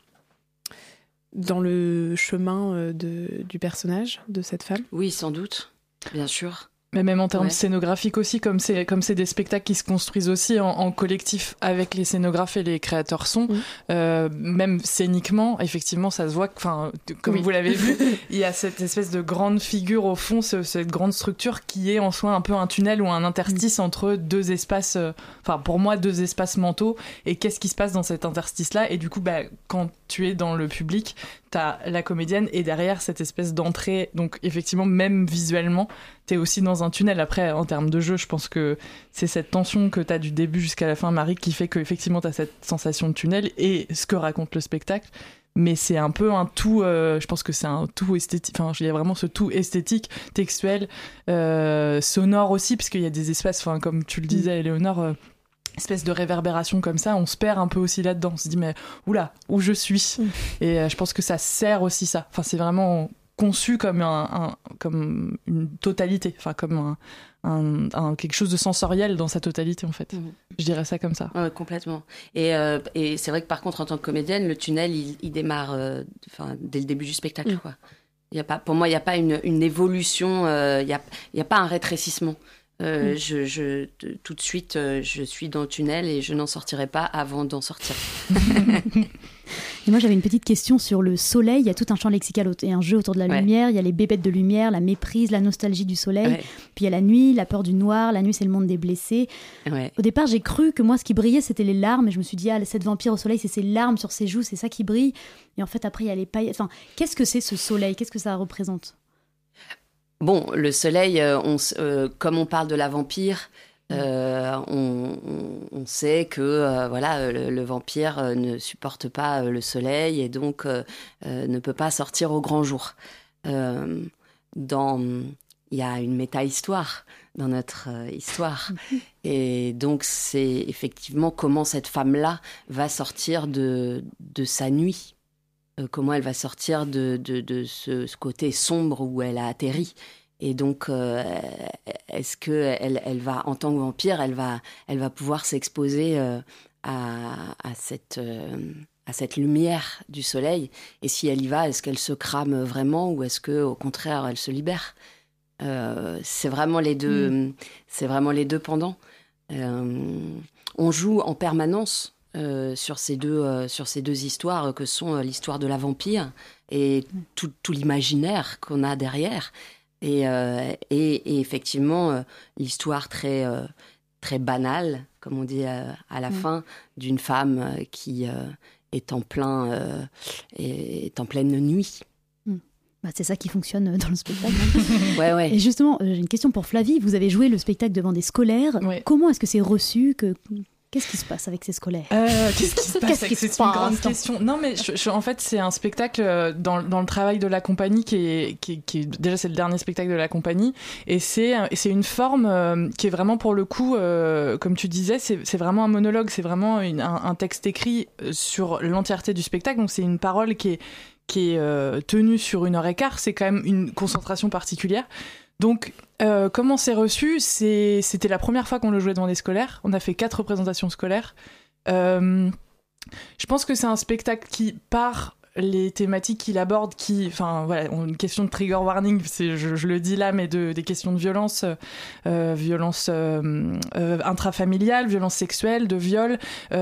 le chemin du personnage, de cette femme? Oui, sans doute, bien sûr. Mais même en termes scénographiques aussi, comme c'est des spectacles qui se construisent aussi en collectif avec les scénographes et les créateurs son, même scéniquement, effectivement, ça se voit, comme vous l'avez vu, il y a cette espèce de grande figure au fond, cette grande structure qui est en soi un peu un tunnel ou un interstice entre 2 espaces, pour moi, 2 espaces mentaux, et qu'est-ce qui se passe dans cet interstice-là, et du coup, quand tu es dans le public, t'as la comédienne et derrière cette espèce d'entrée, donc effectivement, même visuellement, t'es aussi dans un tunnel. Après, en termes de jeu, je pense que c'est cette tension que t'as du début jusqu'à la fin, Marie, qui fait qu'effectivement t'as cette sensation de tunnel et ce que raconte le spectacle. Mais c'est un peu un tout, je pense que c'est un tout esthétique, il y a vraiment ce tout esthétique, textuel, sonore aussi, parce qu'il y a des espaces, comme tu le disais, Éléonore, espèce de réverbération comme ça, on se perd un peu aussi là-dedans, on se dit mais oula, où je suis? Et je pense que ça sert aussi ça, c'est vraiment conçu comme comme une totalité, enfin comme quelque chose de sensoriel dans sa totalité en fait. Je dirais ça comme ça. Ouais, complètement. Et c'est vrai que par contre en tant que comédienne, le tunnel il démarre dès le début du spectacle quoi. Pour moi il n'y a pas une évolution, il n'y a pas un rétrécissement. Tout de suite je suis dans le tunnel et je n'en sortirai pas avant d'en sortir. Et moi j'avais une petite question sur le soleil. Il y a tout un champ lexical et un jeu autour de la lumière. Il y a les bébêtes de lumière, la méprise, la nostalgie du soleil. Puis il y a la nuit, la peur du noir. La nuit c'est le monde des blessés. Au départ j'ai cru que moi ce qui brillait c'était les larmes et je me suis dit cette vampire au soleil c'est ses larmes sur ses joues, c'est ça qui brille. Et en fait après il y a les paillettes. Enfin, qu'est-ce que c'est ce soleil? Qu'est-ce que ça représente? Bon, le soleil, comme on parle de la vampire, on sait que le vampire ne supporte pas le soleil et donc ne peut pas sortir au grand jour. Il y a une méta-histoire dans notre histoire. Et donc, c'est effectivement comment cette femme-là va sortir de sa nuit. Comment elle va sortir de ce côté sombre où elle a atterri. Et donc, est-ce qu'elle va, en tant que vampire, elle va pouvoir s'exposer à cette lumière du soleil? Et si elle y va, est-ce qu'elle se crame vraiment ou est-ce qu'au contraire, elle se libère? C'est vraiment les deux, c'est vraiment les deux pendants. On joue en permanence sur ces deux histoires que sont l'histoire de la vampire et tout l'imaginaire qu'on a derrière et effectivement l'histoire très banale comme on dit à la fin d'une femme qui est en pleine nuit. Bah, c'est ça qui fonctionne dans le spectacle. Ouais. Et justement, j'ai une question pour Flavie. Vous avez joué le spectacle devant des scolaires. Comment est-ce que c'est reçu Qu'est-ce qui se passe avec ces scolaires? Qu'est-ce qui se passe? C'est une grande question. Non, mais en fait, c'est un spectacle dans le travail de la compagnie qui est déjà c'est le dernier spectacle de la compagnie et c'est une forme qui est vraiment pour le coup, comme tu disais, c'est vraiment un monologue, c'est vraiment un texte écrit sur l'entièreté du spectacle. Donc c'est une parole qui est tenue sur 1h15. C'est quand même une concentration particulière. Donc, comment c'est reçu? C'était la première fois qu'on le jouait devant des scolaires. On a fait 4 représentations scolaires. Je pense que c'est un spectacle qui, par les thématiques qu'il aborde, une question de trigger warning, je le dis là, mais des questions de violence, violence intrafamiliale, violence sexuelle, de viol,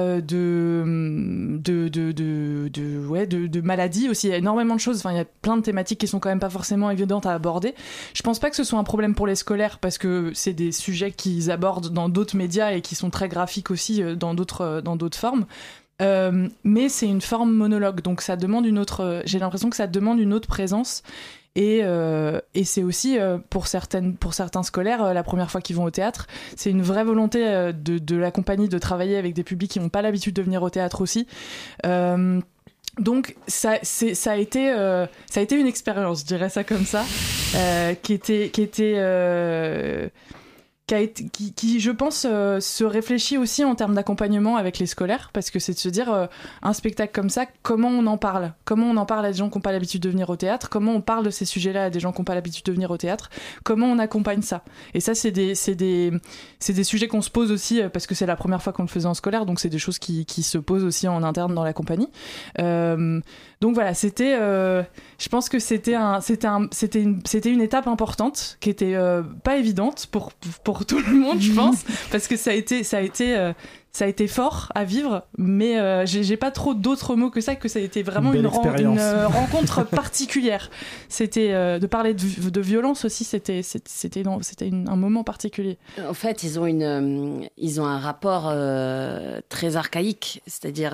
de maladies aussi. Il y a énormément de choses. Enfin, il y a plein de thématiques qui sont quand même pas forcément évidentes à aborder. Je pense pas que ce soit un problème pour les scolaires parce que c'est des sujets qu'ils abordent dans d'autres médias et qui sont très graphiques aussi dans d'autres formes. Mais c'est une forme monologue, donc ça demande j'ai l'impression que ça demande une autre présence et c'est aussi pour certains scolaires la première fois qu'ils vont au théâtre, c'est une vraie volonté de la compagnie de travailler avec des publics qui n'ont pas l'habitude de venir au théâtre aussi. Donc ça a été une expérience, je dirais ça comme ça, qui, je pense, se réfléchit aussi en termes d'accompagnement avec les scolaires, parce que c'est de se dire, un spectacle comme ça, comment on en parle à des gens qui n'ont pas l'habitude de venir au théâtre, comment on parle de ces sujets-là à des gens qui n'ont pas l'habitude de venir au théâtre, comment on accompagne ça. Et ça, c'est des sujets qu'on se pose aussi, parce que c'est la première fois qu'on le faisait en scolaire, donc c'est des choses qui se posent aussi en interne dans la compagnie. Donc voilà, je pense que c'était une étape importante, qui était pas évidente pour tout le monde, je pense, parce que ça a été fort à vivre, mais j'ai pas trop d'autres mots que ça a été vraiment une rencontre particulière. C'était de parler de violence aussi, c'était un moment particulier. En fait, ils ont un rapport très archaïque, c'est-à-dire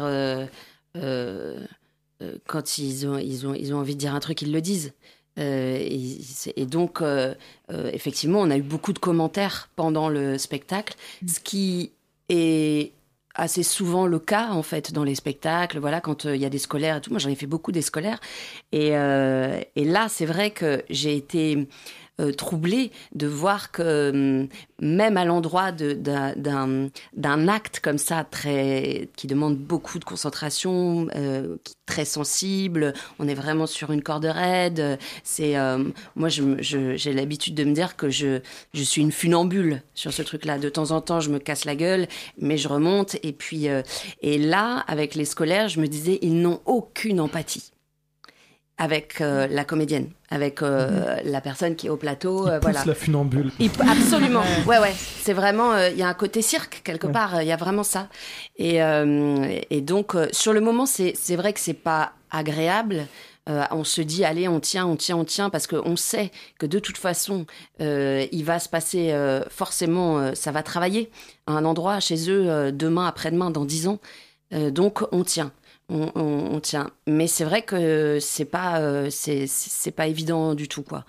quand ils ont envie de dire un truc, ils le disent. Et donc, effectivement, on a eu beaucoup de commentaires pendant le spectacle, ce qui est assez souvent le cas, en fait, dans les spectacles. Voilà, quand il y a des scolaires et tout. Moi, j'en ai fait beaucoup des scolaires. Et là, c'est vrai que j'ai été troublée de voir que même à l'endroit d'un acte comme ça, qui demande beaucoup de concentration, très sensible, on est vraiment sur une corde raide. Moi, j'ai l'habitude de me dire que je suis une funambule sur ce truc-là. De temps en temps, je me casse la gueule, mais je remonte. Et puis, et là, avec les scolaires, je me disais, ils n'ont aucune empathie avec la comédienne, avec la personne qui est au plateau. Il pousse la funambule. Absolument. Ouais. C'est vraiment, il y a un côté cirque quelque part. Il y a vraiment ça. Et donc, sur le moment, c'est vrai que c'est pas agréable. On se dit, allez, on tient, parce qu'on sait que de toute façon, il va se passer forcément, ça va travailler à un endroit chez eux demain, après-demain, dans 10 ans. Donc, on tient. On tient. Mais c'est vrai que c'est pas évident du tout, quoi.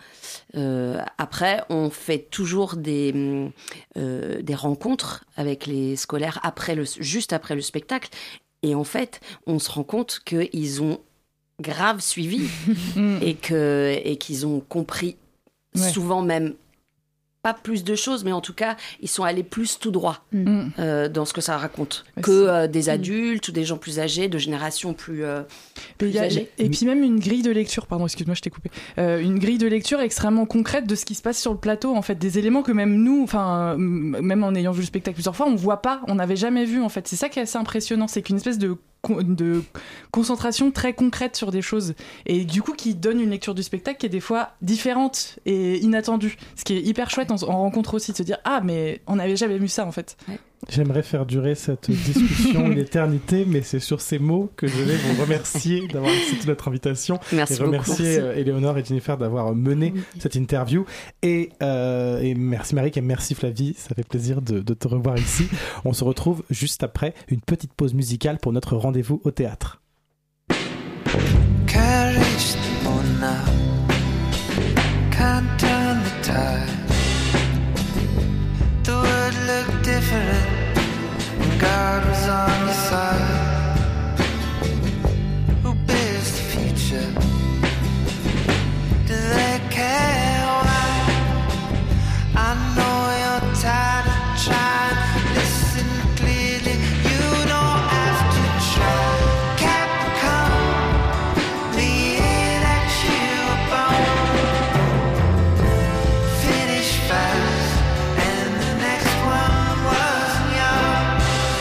Après, on fait toujours des rencontres avec les scolaires juste après le spectacle. Et en fait, on se rend compte qu'ils ont grave suivi et qu'ils ont compris souvent même pas plus de choses, mais en tout cas, ils sont allés plus tout droit dans ce que ça raconte que des adultes ou des gens plus âgés, de générations plus âgées. Et puis même une grille de lecture, pardon, excuse-moi, je t'ai coupé. Une grille de lecture extrêmement concrète de ce qui se passe sur le plateau, en fait, des éléments que même nous, enfin, même en ayant vu le spectacle plusieurs fois, on voit pas, on n'avait jamais vu, en fait. C'est ça qui est assez impressionnant, c'est qu'une espèce de concentration très concrète sur des choses et du coup qui donne une lecture du spectacle qui est des fois différente et inattendue, ce qui est hyper chouette en rencontre aussi, de se dire mais on n'avait jamais vu ça en fait. J'aimerais faire durer cette discussion une éternité, mais c'est sur ces mots que je vais vous remercier d'avoir accepté notre invitation. Merci et remercier Éléonore et Jennifer d'avoir mené cette interview. Et merci Marie et merci Flavie, ça fait plaisir de te revoir ici. On se retrouve juste après une petite pause musicale pour notre rendez-vous au théâtre. God was on your side. Who bears the future? Do they care why? I know you're tired of trying. Listen clearly, you don't have to try. Capricorn, the year that you were born. Finish fast, and the next one was young.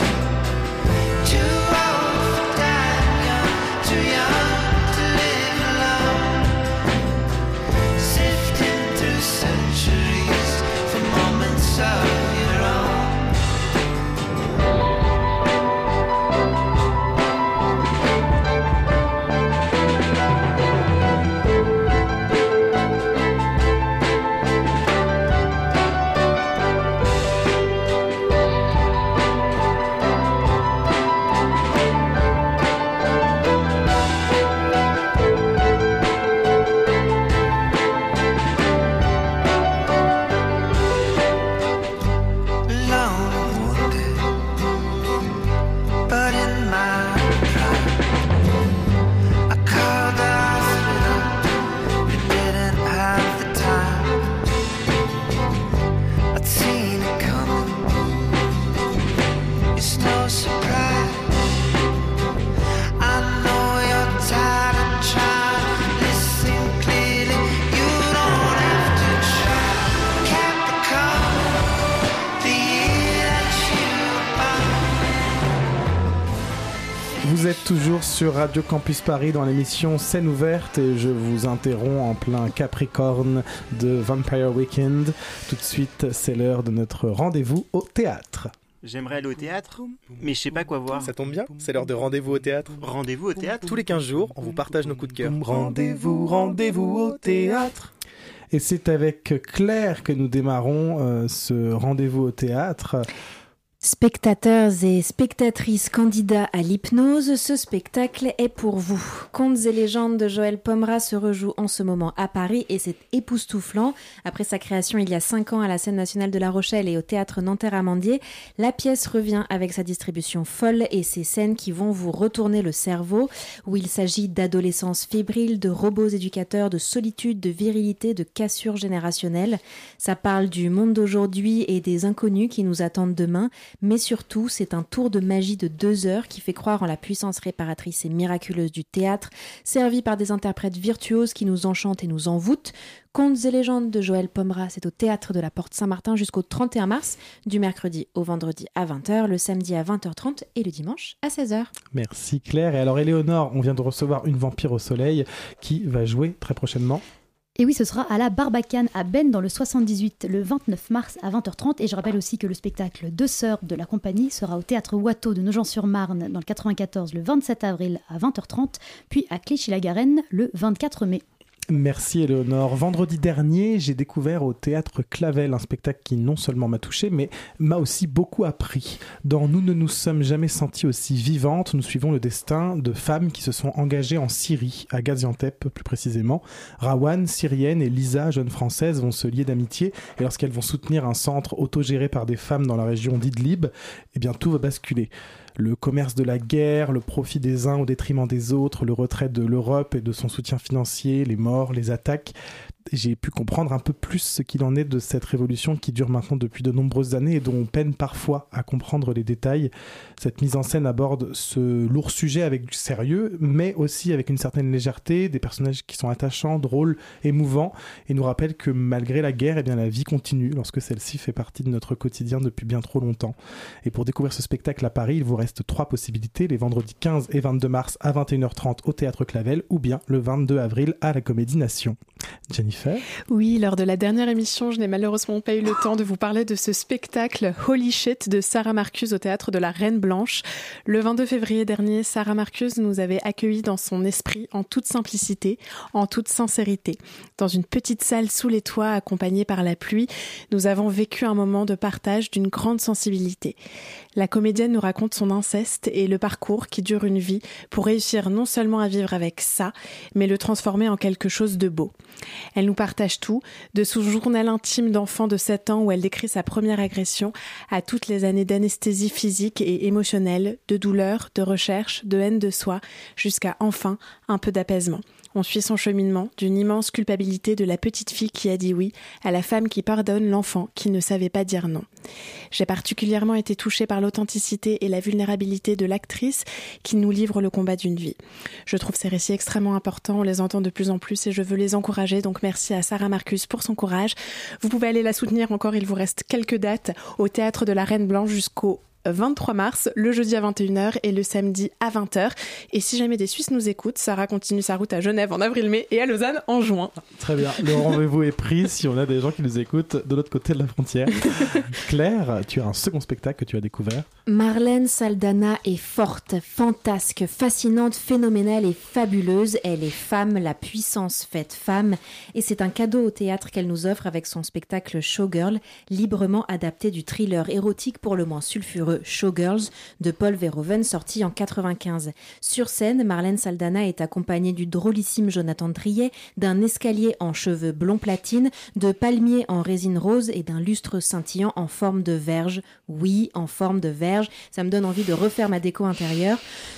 Vous êtes toujours sur Radio Campus Paris dans l'émission Scène ouverte et je vous interromps en plein Capricorne de Vampire Weekend. Tout de suite, c'est l'heure de notre rendez-vous au théâtre. J'aimerais aller au théâtre, mais je sais pas quoi voir. Ça tombe bien, c'est l'heure de rendez-vous au théâtre. Rendez-vous au théâtre ? Tous les 15 jours, on vous partage nos coups de cœur. Rendez-vous au théâtre. Et c'est avec Claire que nous démarrons ce rendez-vous au théâtre. Spectateurs et spectatrices candidats à l'hypnose, ce spectacle est pour vous. Contes et légendes de Joël Pomera se rejoue en ce moment à Paris et c'est époustouflant. Après sa création il y a 5 ans à la Scène nationale de La Rochelle et au Théâtre Nanterre-Amandier, la pièce revient avec sa distribution folle et ses scènes qui vont vous retourner le cerveau, où il s'agit d'adolescence fébrile, de robots éducateurs, de solitude, de virilité, de cassure générationnelle. Ça parle du monde d'aujourd'hui et des inconnus qui nous attendent demain. Mais surtout, c'est un tour de magie de 2 heures qui fait croire en la puissance réparatrice et miraculeuse du théâtre, servi par des interprètes virtuoses qui nous enchantent et nous envoûtent. Contes et légendes de Joël Pomera, c'est au Théâtre de la Porte Saint-Martin jusqu'au 31 mars, du mercredi au vendredi à 20h, le samedi à 20h30 et le dimanche à 16h. Merci Claire. Et alors Éléonore, on vient de recevoir Une vampire au soleil qui va jouer très prochainement. Et oui, ce sera à la Barbacane à Bennes dans le 78 le 29 mars à 20h30. Et je rappelle aussi que le spectacle Deux sœurs de la compagnie sera au Théâtre Watteau de Nogent-sur-Marne dans le 94 le 27 avril à 20h30, puis à Clichy-la-Garenne le 24 mai. Merci Éléonore. Vendredi dernier, j'ai découvert au Théâtre Clavel un spectacle qui non seulement m'a touché, mais m'a aussi beaucoup appris. Dans Nous ne nous sommes jamais sentis aussi vivantes, nous suivons le destin de femmes qui se sont engagées en Syrie, à Gaziantep plus précisément. Rawan, syrienne, et Lisa, jeune française, vont se lier d'amitié et lorsqu'elles vont soutenir un centre autogéré par des femmes dans la région d'Idlib, eh bien tout va basculer. Le commerce de la guerre, le profit des uns au détriment des autres, le retrait de l'Europe et de son soutien financier, les morts, les attaques. J'ai pu comprendre un peu plus ce qu'il en est de cette révolution qui dure maintenant depuis de nombreuses années et dont on peine parfois à comprendre les détails. Cette mise en scène aborde ce lourd sujet avec du sérieux, mais aussi avec une certaine légèreté, des personnages qui sont attachants, drôles, émouvants, et nous rappellent que malgré la guerre, eh bien, la vie continue lorsque celle-ci fait partie de notre quotidien depuis bien trop longtemps. Et pour découvrir ce spectacle à Paris, il vous reste 3 possibilités, les vendredis 15 et 22 mars à 21h30 au Théâtre Clavel, ou bien le 22 avril à la Comédie Nation. Jennifer ? Oui, lors de la dernière émission, je n'ai malheureusement pas eu le temps de vous parler de ce spectacle Holy Shit de Sarah Marcuse au Théâtre de la Reine Blanche. Le 22 février dernier, Sarah Marcuse nous avait accueillis dans son esprit en toute simplicité, en toute sincérité. Dans une petite salle sous les toits, accompagnée par la pluie, nous avons vécu un moment de partage d'une grande sensibilité. La comédienne nous raconte son inceste et le parcours qui dure une vie pour réussir non seulement à vivre avec ça, mais le transformer en quelque chose de beau. Elle nous partage tout, de son journal intime d'enfant de 7 ans où elle décrit sa première agression, à toutes les années d'anesthésie physique et émotionnelle, de douleur, de recherche, de haine de soi, jusqu'à enfin un peu d'apaisement. On suit son cheminement d'une immense culpabilité de la petite fille qui a dit oui à la femme qui pardonne l'enfant qui ne savait pas dire non. J'ai particulièrement été touchée par l'authenticité et la vulnérabilité de l'actrice qui nous livre le combat d'une vie. Je trouve ces récits extrêmement importants, on les entend de plus en plus et je veux les encourager, donc merci à Sarah Marcuse pour son courage. Vous pouvez aller la soutenir encore, il vous reste quelques dates au Théâtre de la Reine Blanche jusqu'au 23 mars, le jeudi à 21h et le samedi à 20h. Et si jamais des Suisses nous écoutent, Sarah continue sa route à Genève en avril-mai et à Lausanne en juin. Très bien, le rendez-vous est pris si on a des gens qui nous écoutent de l'autre côté de la frontière. Claire, tu as un second spectacle que tu as découvert. Marlène Saldana est forte, fantasque, fascinante, phénoménale et fabuleuse. Elle est femme, la puissance faite femme. Et c'est un cadeau au théâtre qu'elle nous offre avec son spectacle Showgirl, librement adapté du thriller érotique pour le moins sulfureux Showgirls de Paul Verhoeven, sorti en 1995. Sur scène, Marlène Saldana est accompagnée du drôlissime Jonathan Triet, d'un escalier en cheveux blond platine, de palmiers en résine rose et d'un lustre scintillant en forme de verge. Oui, en forme de verge. Ça me donne envie de refaire ma déco intérieure.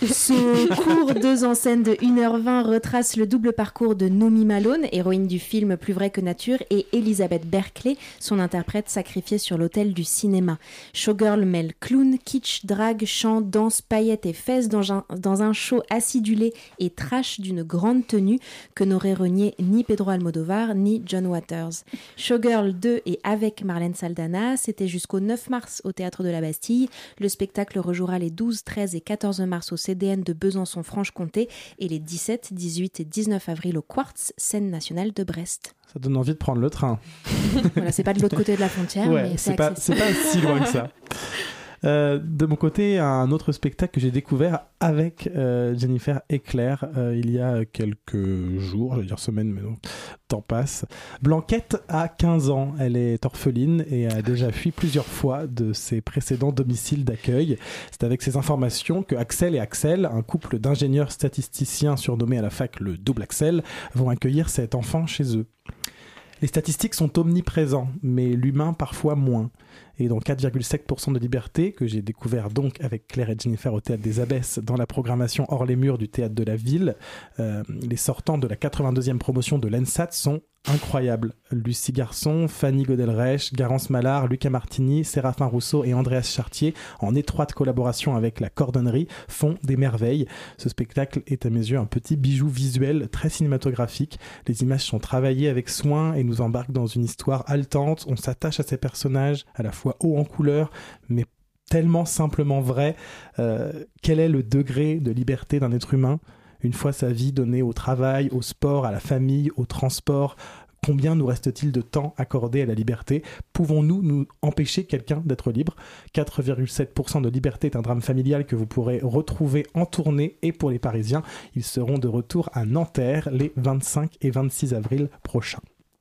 Ce court 2 en scène de 1h20 retrace le double parcours de Nomi Malone, héroïne du film Plus vrai que nature, et Elizabeth Berkley, son interprète sacrifiée sur l'autel du cinéma. Showgirl mêle clown, kitsch, drague, chant, danse, paillettes et fesses dans un show acidulé et trash d'une grande tenue que n'auraient renié ni Pedro Almodovar ni John Waters. Showgirl 2 et avec Marlène Saldana, c'était jusqu'au 9 mars au Théâtre de la Bastille. Le spectacle rejouera les 12, 13 et 14 mars au CDN de Besançon-Franche-Comté et les 17, 18 et 19 avril au Quartz, scène nationale de Brest. Ça donne envie de prendre le train. Voilà, c'est pas de l'autre côté de la frontière, ouais, mais c'est pas si loin que ça. De mon côté, un autre spectacle que j'ai découvert avec Jennifer et Claire il y a quelques jours, je vais dire semaines, mais non, le temps passe. Blanquette a 15 ans, elle est orpheline et a déjà fui plusieurs fois de ses précédents domiciles d'accueil. C'est avec ces informations que Axel et Axel, un couple d'ingénieurs statisticiens surnommés à la fac le double Axel, vont accueillir cet enfant chez eux. Les statistiques sont omniprésents, mais l'humain parfois moins. Et dans 4,7% de liberté, que j'ai découvert donc avec Claire et Jennifer au Théâtre des Abbesses, dans la programmation Hors les murs du Théâtre de la Ville, les sortants de la 82e promotion de l'ENSAT sont incroyables. Lucie Garçon, Fanny Godelreich, Garance Mallard, Lucas Martini, Séraphin Rousseau et Andreas Chartier, en étroite collaboration avec la Cordonnerie, font des merveilles. Ce spectacle est à mes yeux un petit bijou visuel très cinématographique. Les images sont travaillées avec soin et nous embarquent dans une histoire haletante. On s'attache à ces personnages, à la fois haut en couleur, mais tellement simplement vrai. Quel est le degré de liberté d'un être humain ? Une fois sa vie donnée au travail, au sport, à la famille, au transport, combien nous reste-t-il de temps accordé à la liberté ? Pouvons-nous nous empêcher quelqu'un d'être libre ? 4,7% de liberté est un drame familial que vous pourrez retrouver en tournée. Et pour les Parisiens, ils seront de retour à Nanterre les 25 et 26 avril prochains.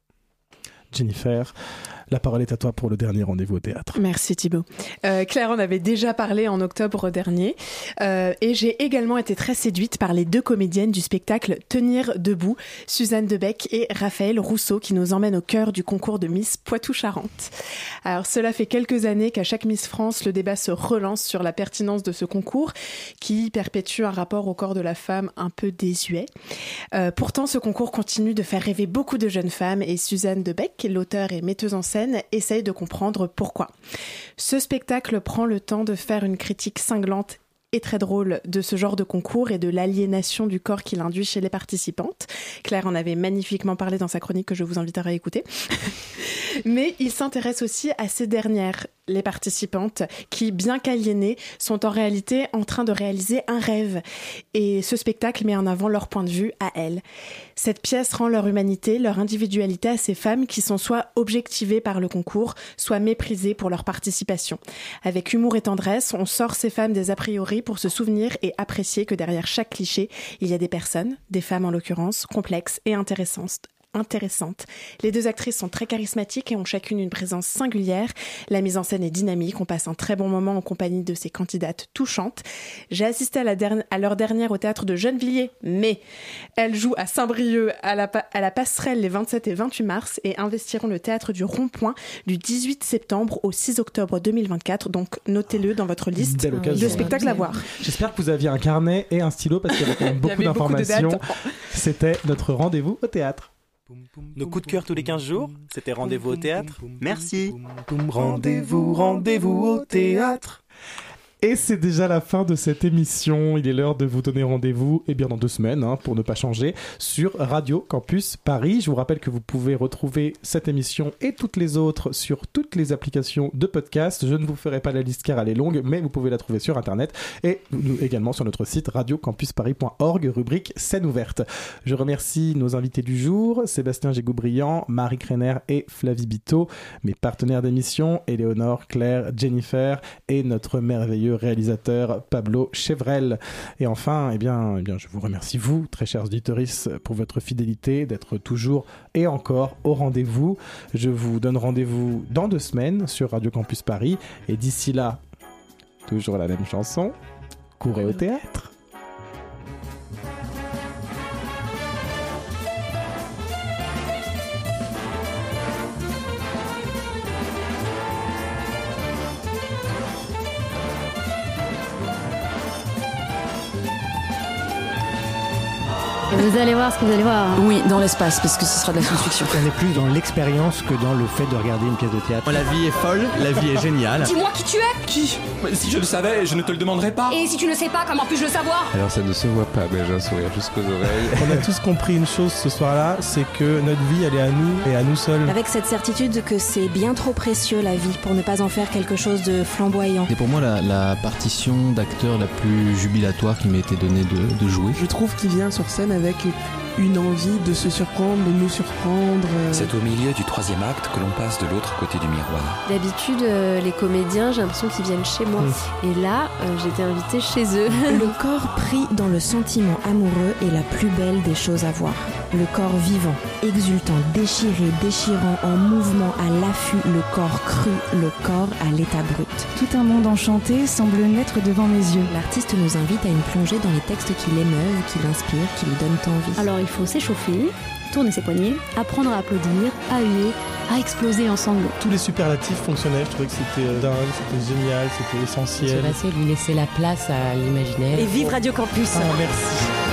Jennifer, la parole est à toi pour le dernier rendez-vous au théâtre. Merci Thibaut. Claire en avait déjà parlé en octobre dernier et j'ai également été très séduite par les deux comédiennes du spectacle Tenir debout, Suzanne Debec et Raphaël Rousseau, qui nous emmènent au cœur du concours de Miss Poitou-Charentes. Alors cela fait quelques années qu'à chaque Miss France, le débat se relance sur la pertinence de ce concours qui perpétue un rapport au corps de la femme un peu désuet. Pourtant, ce concours continue de faire rêver beaucoup de jeunes femmes et Suzanne Debec, l'auteure et metteuse en scène, essaye de comprendre pourquoi. Ce spectacle prend le temps de faire une critique cinglante et très drôle de ce genre de concours et de l'aliénation du corps qu'il induit chez les participantes. Claire en avait magnifiquement parlé dans sa chronique que je vous inviterai à écouter. Mais il s'intéresse aussi à ces dernières, les participantes, qui, bien qu'aliénées, sont en réalité en train de réaliser un rêve. Et ce spectacle met en avant leur point de vue à elles. Cette pièce rend leur humanité, leur individualité à ces femmes qui sont soit objectivées par le concours, soit méprisées pour leur participation. Avec humour et tendresse, on sort ces femmes des a priori pour se souvenir et apprécier que derrière chaque cliché, il y a des personnes, des femmes en l'occurrence, complexes et intéressantes. Les deux actrices sont très charismatiques et ont chacune une présence singulière. La mise en scène est dynamique, on passe un très bon moment en compagnie de ces candidates touchantes. J'ai assisté à leur dernière au théâtre de Gennevilliers, mais elles jouent à Saint-Brieuc à la Passerelle les 27 et 28 mars et investiront le théâtre du Rond-Point du 18 septembre au 6 octobre 2024. Donc notez-le dans votre liste de spectacles à voir. J'espère que vous aviez un carnet et un stylo parce qu'il y avait quand même beaucoup d'informations. C'était notre rendez-vous au théâtre. Nos coups de cœur tous les 15 jours, c'était Rendez-vous au théâtre. Merci. Rendez-vous au théâtre. Et c'est déjà la fin de cette émission. Il est l'heure de vous donner rendez-vous, et bien dans 2 semaines, pour ne pas changer, sur Radio Campus Paris. Je vous rappelle que vous pouvez retrouver cette émission et toutes les autres sur toutes les applications de podcast. Je ne vous ferai pas la liste car elle est longue, mais vous pouvez la trouver sur Internet et également sur notre site radiocampusparis.org, rubrique Scène ouverte. Je remercie nos invités du jour, Sébastien Gégoubriand, Marie Krener et Flavie Biteau, mes partenaires d'émission, Éléonore, Claire, Jennifer et notre merveilleux réalisateur Pablo Chevrel. Et enfin, eh bien, je vous remercie vous, très chers auditeurs, pour votre fidélité, d'être toujours et encore au rendez-vous. Je vous donne rendez-vous dans 2 semaines sur Radio Campus Paris. Et d'ici là, toujours la même chanson, courez au théâtre. Vous allez voir ce que vous allez voir. Oui, dans l'espace, parce que ce sera de la science-fiction. On est plus dans l'expérience que dans le fait de regarder une pièce de théâtre. La vie est folle, la vie est géniale. Dis-moi qui tu es. Qui ? Si je le savais, je ne te le demanderais pas. Et si tu ne le sais pas, comment puis-je le savoir ? Alors ça ne se voit pas, mais j'ai un sourire jusqu'aux oreilles. On a tous compris une chose ce soir-là, c'est que notre vie, elle est à nous et à nous seuls. Avec cette certitude que c'est bien trop précieux la vie pour ne pas en faire quelque chose de flamboyant. C'est pour moi la partition d'acteur la plus jubilatoire qui m'a été donnée de jouer. Je trouve qu'il vient sur scène avec une envie de se surprendre, de nous surprendre. C'est au milieu du 3e acte que l'on passe de l'autre côté du miroir. D'habitude, les comédiens, j'ai l'impression qu'ils viennent chez moi. Et là, j'étais invitée chez eux. Le corps pris dans le sentiment amoureux est la plus belle des choses à voir. Le corps vivant, exultant, déchiré, déchirant, en mouvement, à l'affût, le corps cru, le corps à l'état brut. Tout un monde enchanté semble naître devant mes yeux. L'artiste nous invite à une plongée dans les textes qui l'émeuvent, qui l'inspirent, qui lui donnent envie. Alors il faut s'échauffer, tourner ses poignets, apprendre à applaudir, à huer, à exploser en sanglots. Tous les superlatifs fonctionnaient, je trouvais que c'était dingue, c'était génial, c'était essentiel. C'est lui laisser la place à l'imaginaire. Et vive Radio Campus. Merci.